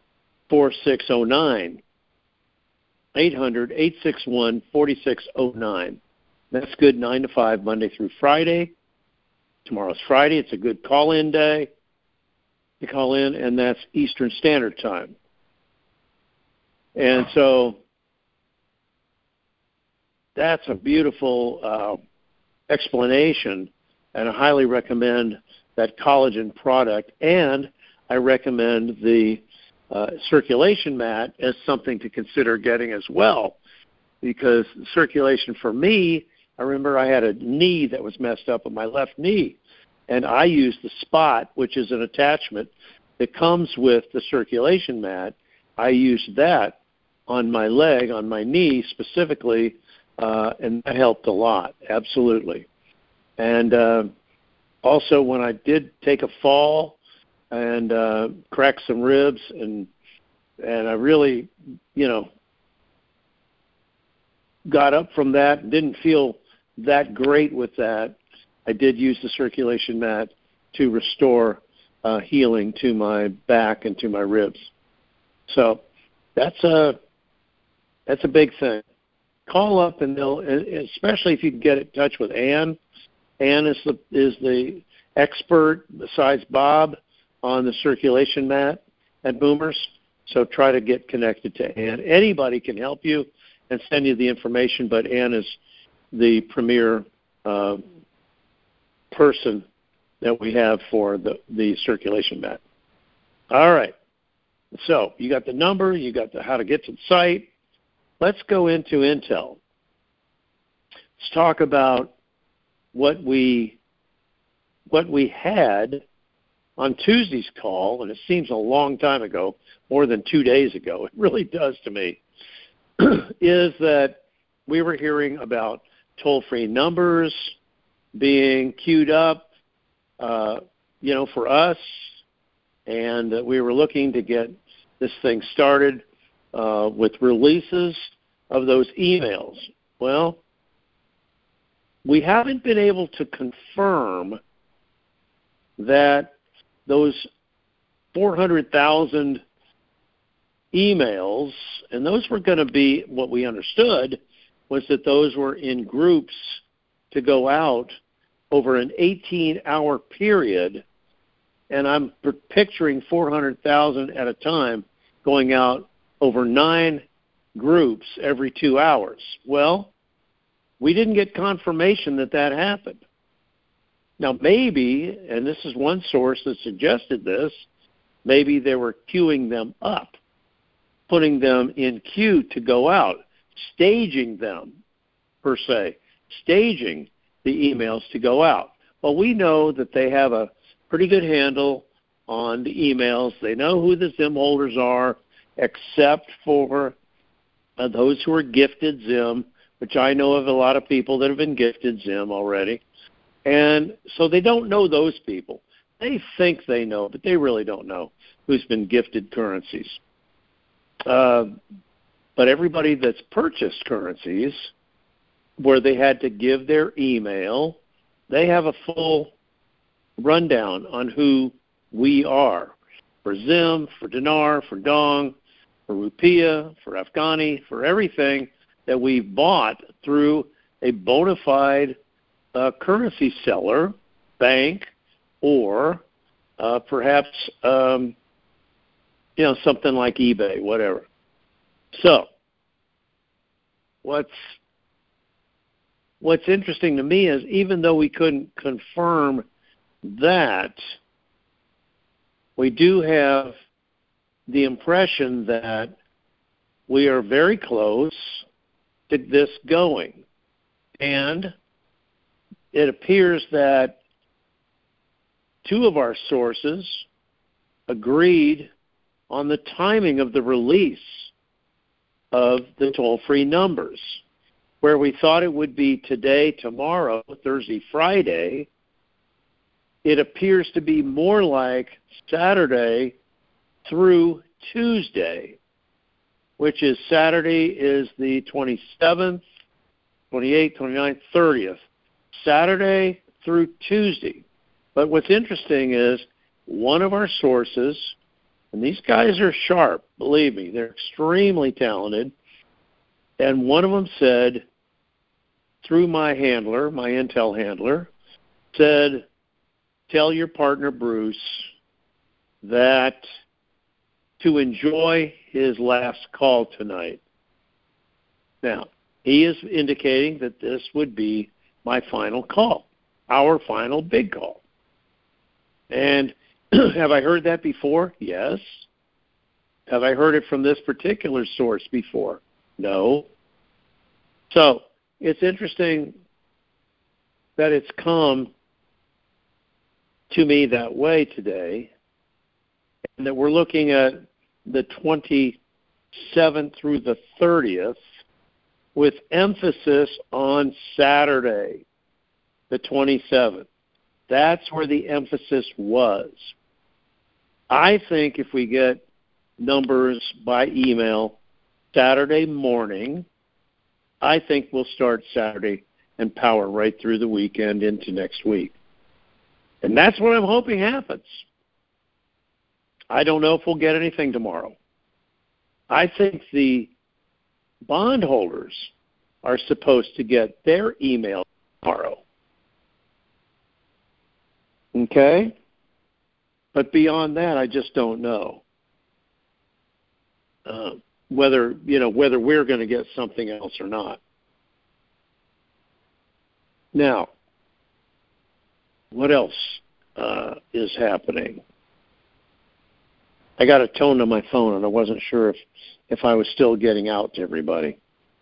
800-861-4609. That's good 9 to 5, Monday through Friday. Tomorrow's Friday. It's a good call-in day to call in, and that's Eastern Standard Time. And so that's a beautiful explanation, and I highly recommend that collagen product, and I recommend the circulation mat as something to consider getting as well, because circulation for me, I remember I had a knee that was messed up on my left knee, and I used the Spot, which is an attachment that comes with the circulation mat. I used that on my leg, on my knee specifically, and that helped a lot, absolutely. And also when I did take a fall and crack some ribs, and I really, got up from that and didn't feel that great with that, I did use the circulation mat to restore healing to my back and to my ribs. So that's a big thing. Call up, and they'll, especially if you can get in touch with Ann. Ann is the expert besides Bob on the circulation mat at Boomers. So try to get connected to Ann. Anybody can help you and send you the information, but Ann is the premier person that we have for the circulation mat. All right. So you got the number, you got how to get to the site. Let's go into Intel. Let's talk about what we had on Tuesday's call, and it seems a long time ago, more than 2 days ago. It really does to me. Is that we were hearing about toll-free numbers being queued up, for us, and we were looking to get this thing started with releases of those emails. Well, we haven't been able to confirm that those 400,000 emails, and those were going to be, what we understood was that those were in groups to go out over an 18-hour period, and I'm picturing 400,000 at a time going out over 9 groups every 2 hours. Well, we didn't get confirmation that that happened. Now, maybe, and this is one source that suggested this, maybe they were queuing them up, putting them in queue to go out, staging them, per se, staging the emails to go out. Well, we know that they have a pretty good handle on the emails. They know who the Zim holders are, except for those who are gifted Zim, which I know of a lot of people that have been gifted Zim already. And so they don't know those people. They think they know, but they really don't know who's been gifted currencies. But everybody that's purchased currencies where they had to give their email, they have a full rundown on who we are. For Zim, for Dinar, for Dong, for Rupiah, for Afghani, for everything that we've bought through a bona fide currency seller, bank, or perhaps something like eBay, whatever. So, what's interesting to me is even though we couldn't confirm that, we do have the impression that we are very close to this going. And it appears that 2 of our sources agreed on the timing of the release of the toll-free numbers, where we thought it would be today, tomorrow, Thursday, Friday. It appears to be more like Saturday through Tuesday, which is Saturday is the 27th, 28th, 29th, 30th. Saturday through Tuesday. But what's interesting is one of our sources, and these guys are sharp, believe me, they're extremely talented, and one of them said, through my handler, my Intel handler, said, tell your partner Bruce that to enjoy his last call tonight. Now, he is indicating that this would be my final call, our final big call. And have I heard that before? Yes. Have I heard it from this particular source before? No. So it's interesting that it's come to me that way today, and that we're looking at the 27th through the 30th with emphasis on Saturday, the 27th. That's where the emphasis was. I think if we get numbers by email Saturday morning, I think we'll start Saturday and power right through the weekend into next week. And that's what I'm hoping happens. I don't know if we'll get anything tomorrow. I think the bondholders are supposed to get their email tomorrow. Okay? But beyond that, I just don't know whether we're going to get something else or not. Now, what else is happening? I got a tone on my phone, and I wasn't sure if I was still getting out to everybody.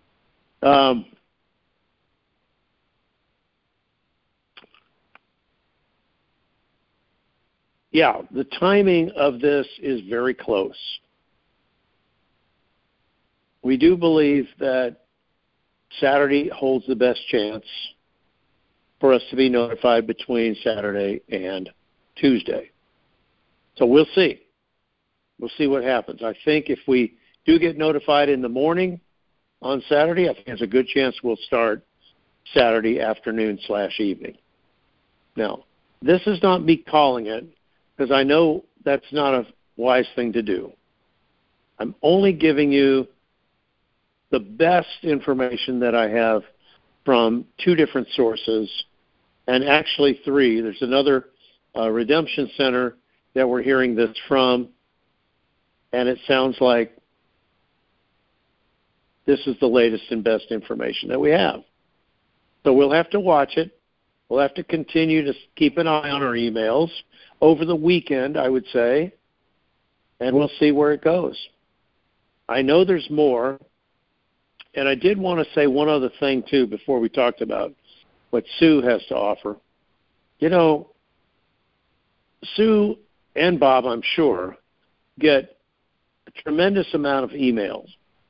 Yeah, the timing of this is very close. We do believe that Saturday holds the best chance for us to be notified between Saturday and Tuesday. So we'll see. We'll see what happens. I think if we do get notified in the morning on Saturday, I think there's a good chance we'll start Saturday afternoon/evening. Now, this is not me calling it, because I know that's not a wise thing to do. I'm only giving you the best information that I have from 2 different sources, and actually 3. There's another redemption center that we're hearing this from, and it sounds like this is the latest and best information that we have. So we'll have to watch it. We'll have to continue to keep an eye on our emails over the weekend, I would say, and we'll see where it goes. I know there's more, and I did want to say one other thing, too, before we talked about what Sue has to offer. You know, Sue and Bob, I'm sure, get a tremendous amount of emails.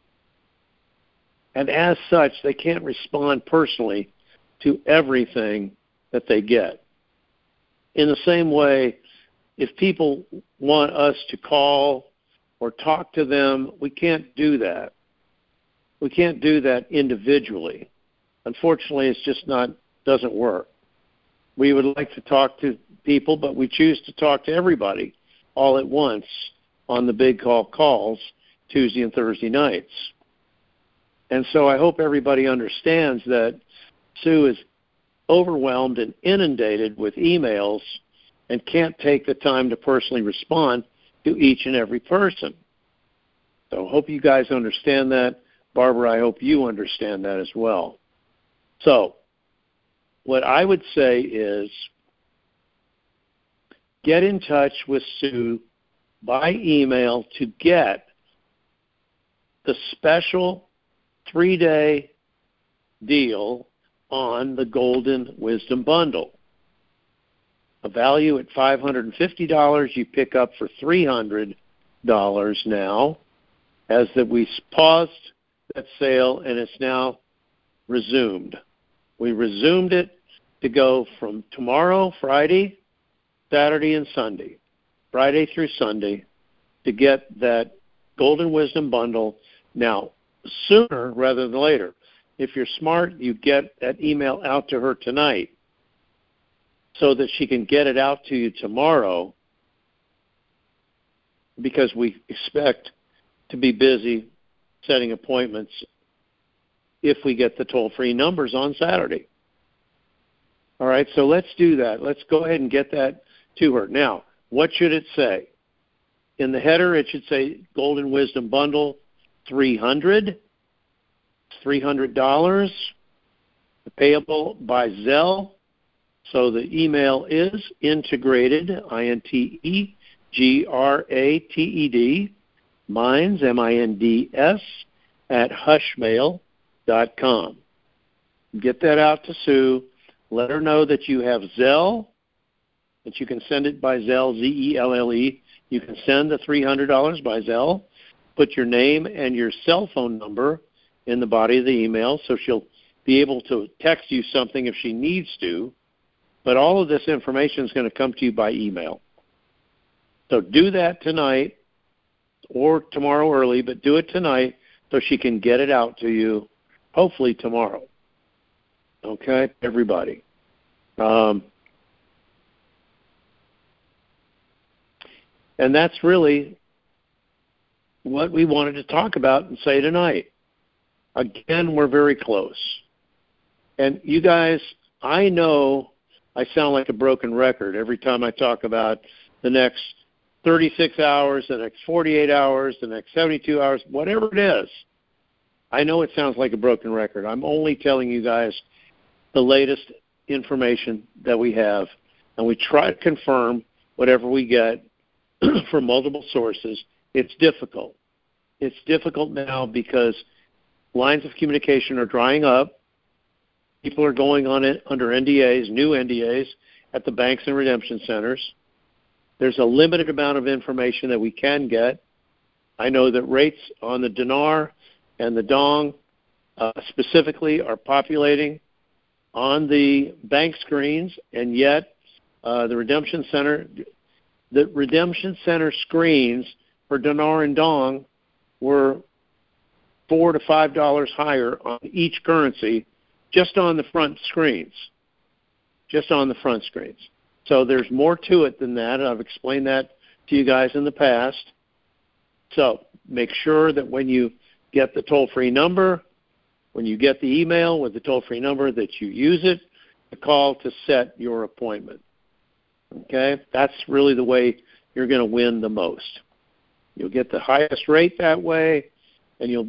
And as such, they can't respond personally to everything that they get. In the same way, if people want us to call or talk to them, we can't do that. We can't do that individually. Unfortunately, it's just doesn't work. We would like to talk to people, but we choose to talk to everybody all at once on the Big Call calls Tuesday and Thursday nights. And so I hope everybody understands that Sue is overwhelmed and inundated with emails and can't take the time to personally respond to each and every person. So I hope you guys understand that. Barbara, I hope you understand that as well. So what I would say is get in touch with Sue by email to get the special 3-day deal on the Golden Wisdom Bundle. A value at $550 you pick up for $300 now, as that we paused that sale and it's now resumed. We resumed it to go from tomorrow, Friday, Saturday, and Sunday, Friday through Sunday, to get that Golden Wisdom Bundle now sooner rather than later. If you're smart, you get that email out to her tonight so that she can get it out to you tomorrow, because we expect to be busy setting appointments if we get the toll-free numbers on Saturday. All right, so let's do that. Let's go ahead and get that to her. Now, what should it say? In the header, it should say Golden Wisdom Bundle 300. It's $300, payable by Zelle. So the email is integrated, INTEGRATED, Minds, MINDS, at hushmail.com. Get that out to Sue. Let her know that you have Zelle, that you can send it by Zelle, Z-E-L-L-E. You can send the $300 by Zelle. Put your name and your cell phone number in the body of the email so she'll be able to text you something if she needs to. But all of this information is going to come to you by email. So do that tonight or tomorrow early, but do it tonight so she can get it out to you, hopefully tomorrow. Okay, everybody. And that's really what we wanted to talk about and say tonight. Again, we're very close. And you guys, I know I sound like a broken record every time I talk about the next 36 hours, the next 48 hours, the next 72 hours, whatever it is. I know it sounds like a broken record. I'm only telling you guys the latest information that we have, and we try to confirm whatever we get from multiple sources. It's difficult. It's difficult now because lines of communication are drying up. People are going on it under NDAs, new NDAs, at the banks and redemption centers. There's a limited amount of information that we can get. I know that rates on the dinar and the dong specifically are populating on the bank screens, and yet the redemption center screens for dinar and dong were $4 to $5 higher on each currency just on the front screens. Just on the front screens. So there's more to it than that, and I've explained that to you guys in the past. So make sure that when you get the toll-free number, when you get the email with the toll-free number, that you use it to call to set your appointment. Okay? That's really the way you're going to win the most. You'll get the highest rate that way, and you'll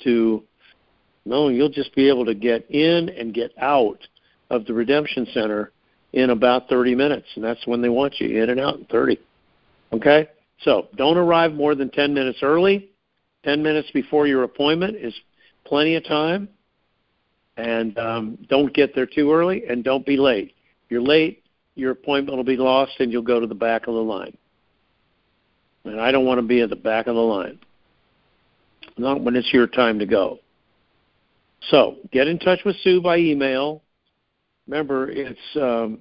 just be able to get in and get out of the Redemption Center in about 30 minutes, and that's when they want you, in and out in 30. Okay? So don't arrive more than 10 minutes early. 10 minutes before your appointment is plenty of time. And don't get there too early, and don't be late. If you're late, your appointment will be lost, and you'll go to the back of the line. And I don't want to be at the back of the line, not when it's your time to go. So get in touch with Sue by email. Remember, it's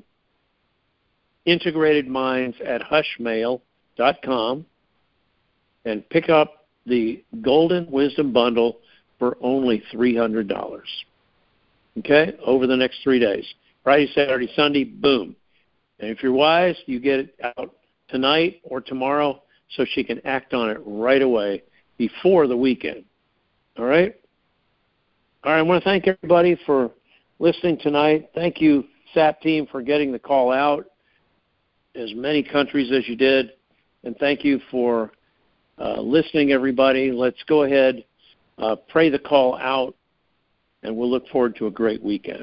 integratedminds@hushmail.com, and pick up the Golden Wisdom Bundle for only $300. Okay? Over the next 3 days. Friday, Saturday, Sunday, boom. And if you're wise, you get it out tonight or tomorrow so she can act on it right away before the weekend. All right? All right, I want to thank everybody for listening tonight. Thank you, SAP team, for getting the call out, as many countries as you did. And thank you for listening, everybody. Let's go ahead, pray the call out, and we'll look forward to a great weekend.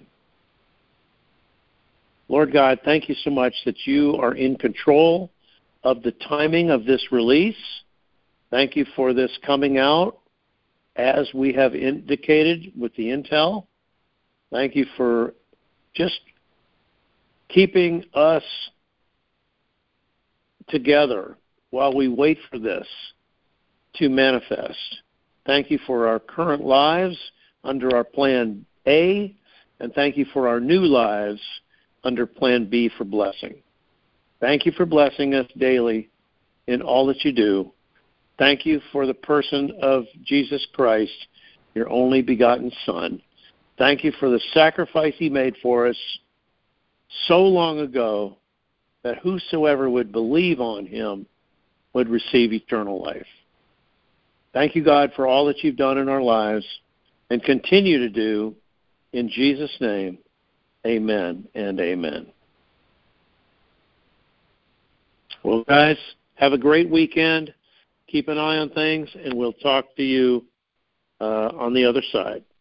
Lord God, thank you so much that you are in control of the timing of this release. Thank you for this coming out as we have indicated with the intel. Thank you for just keeping us together while we wait for this to manifest. Thank you for our current lives under our Plan A, and thank you for our new lives under Plan B for blessing. Thank you for blessing us daily in all that you do. Thank you for the person of Jesus Christ, your only begotten Son. Thank you for the sacrifice he made for us so long ago that whosoever would believe on him would receive eternal life. Thank you, God, for all that you've done in our lives and continue to do. In Jesus' name, amen and amen. Well, guys, have a great weekend. Keep an eye on things, and we'll talk to you on the other side.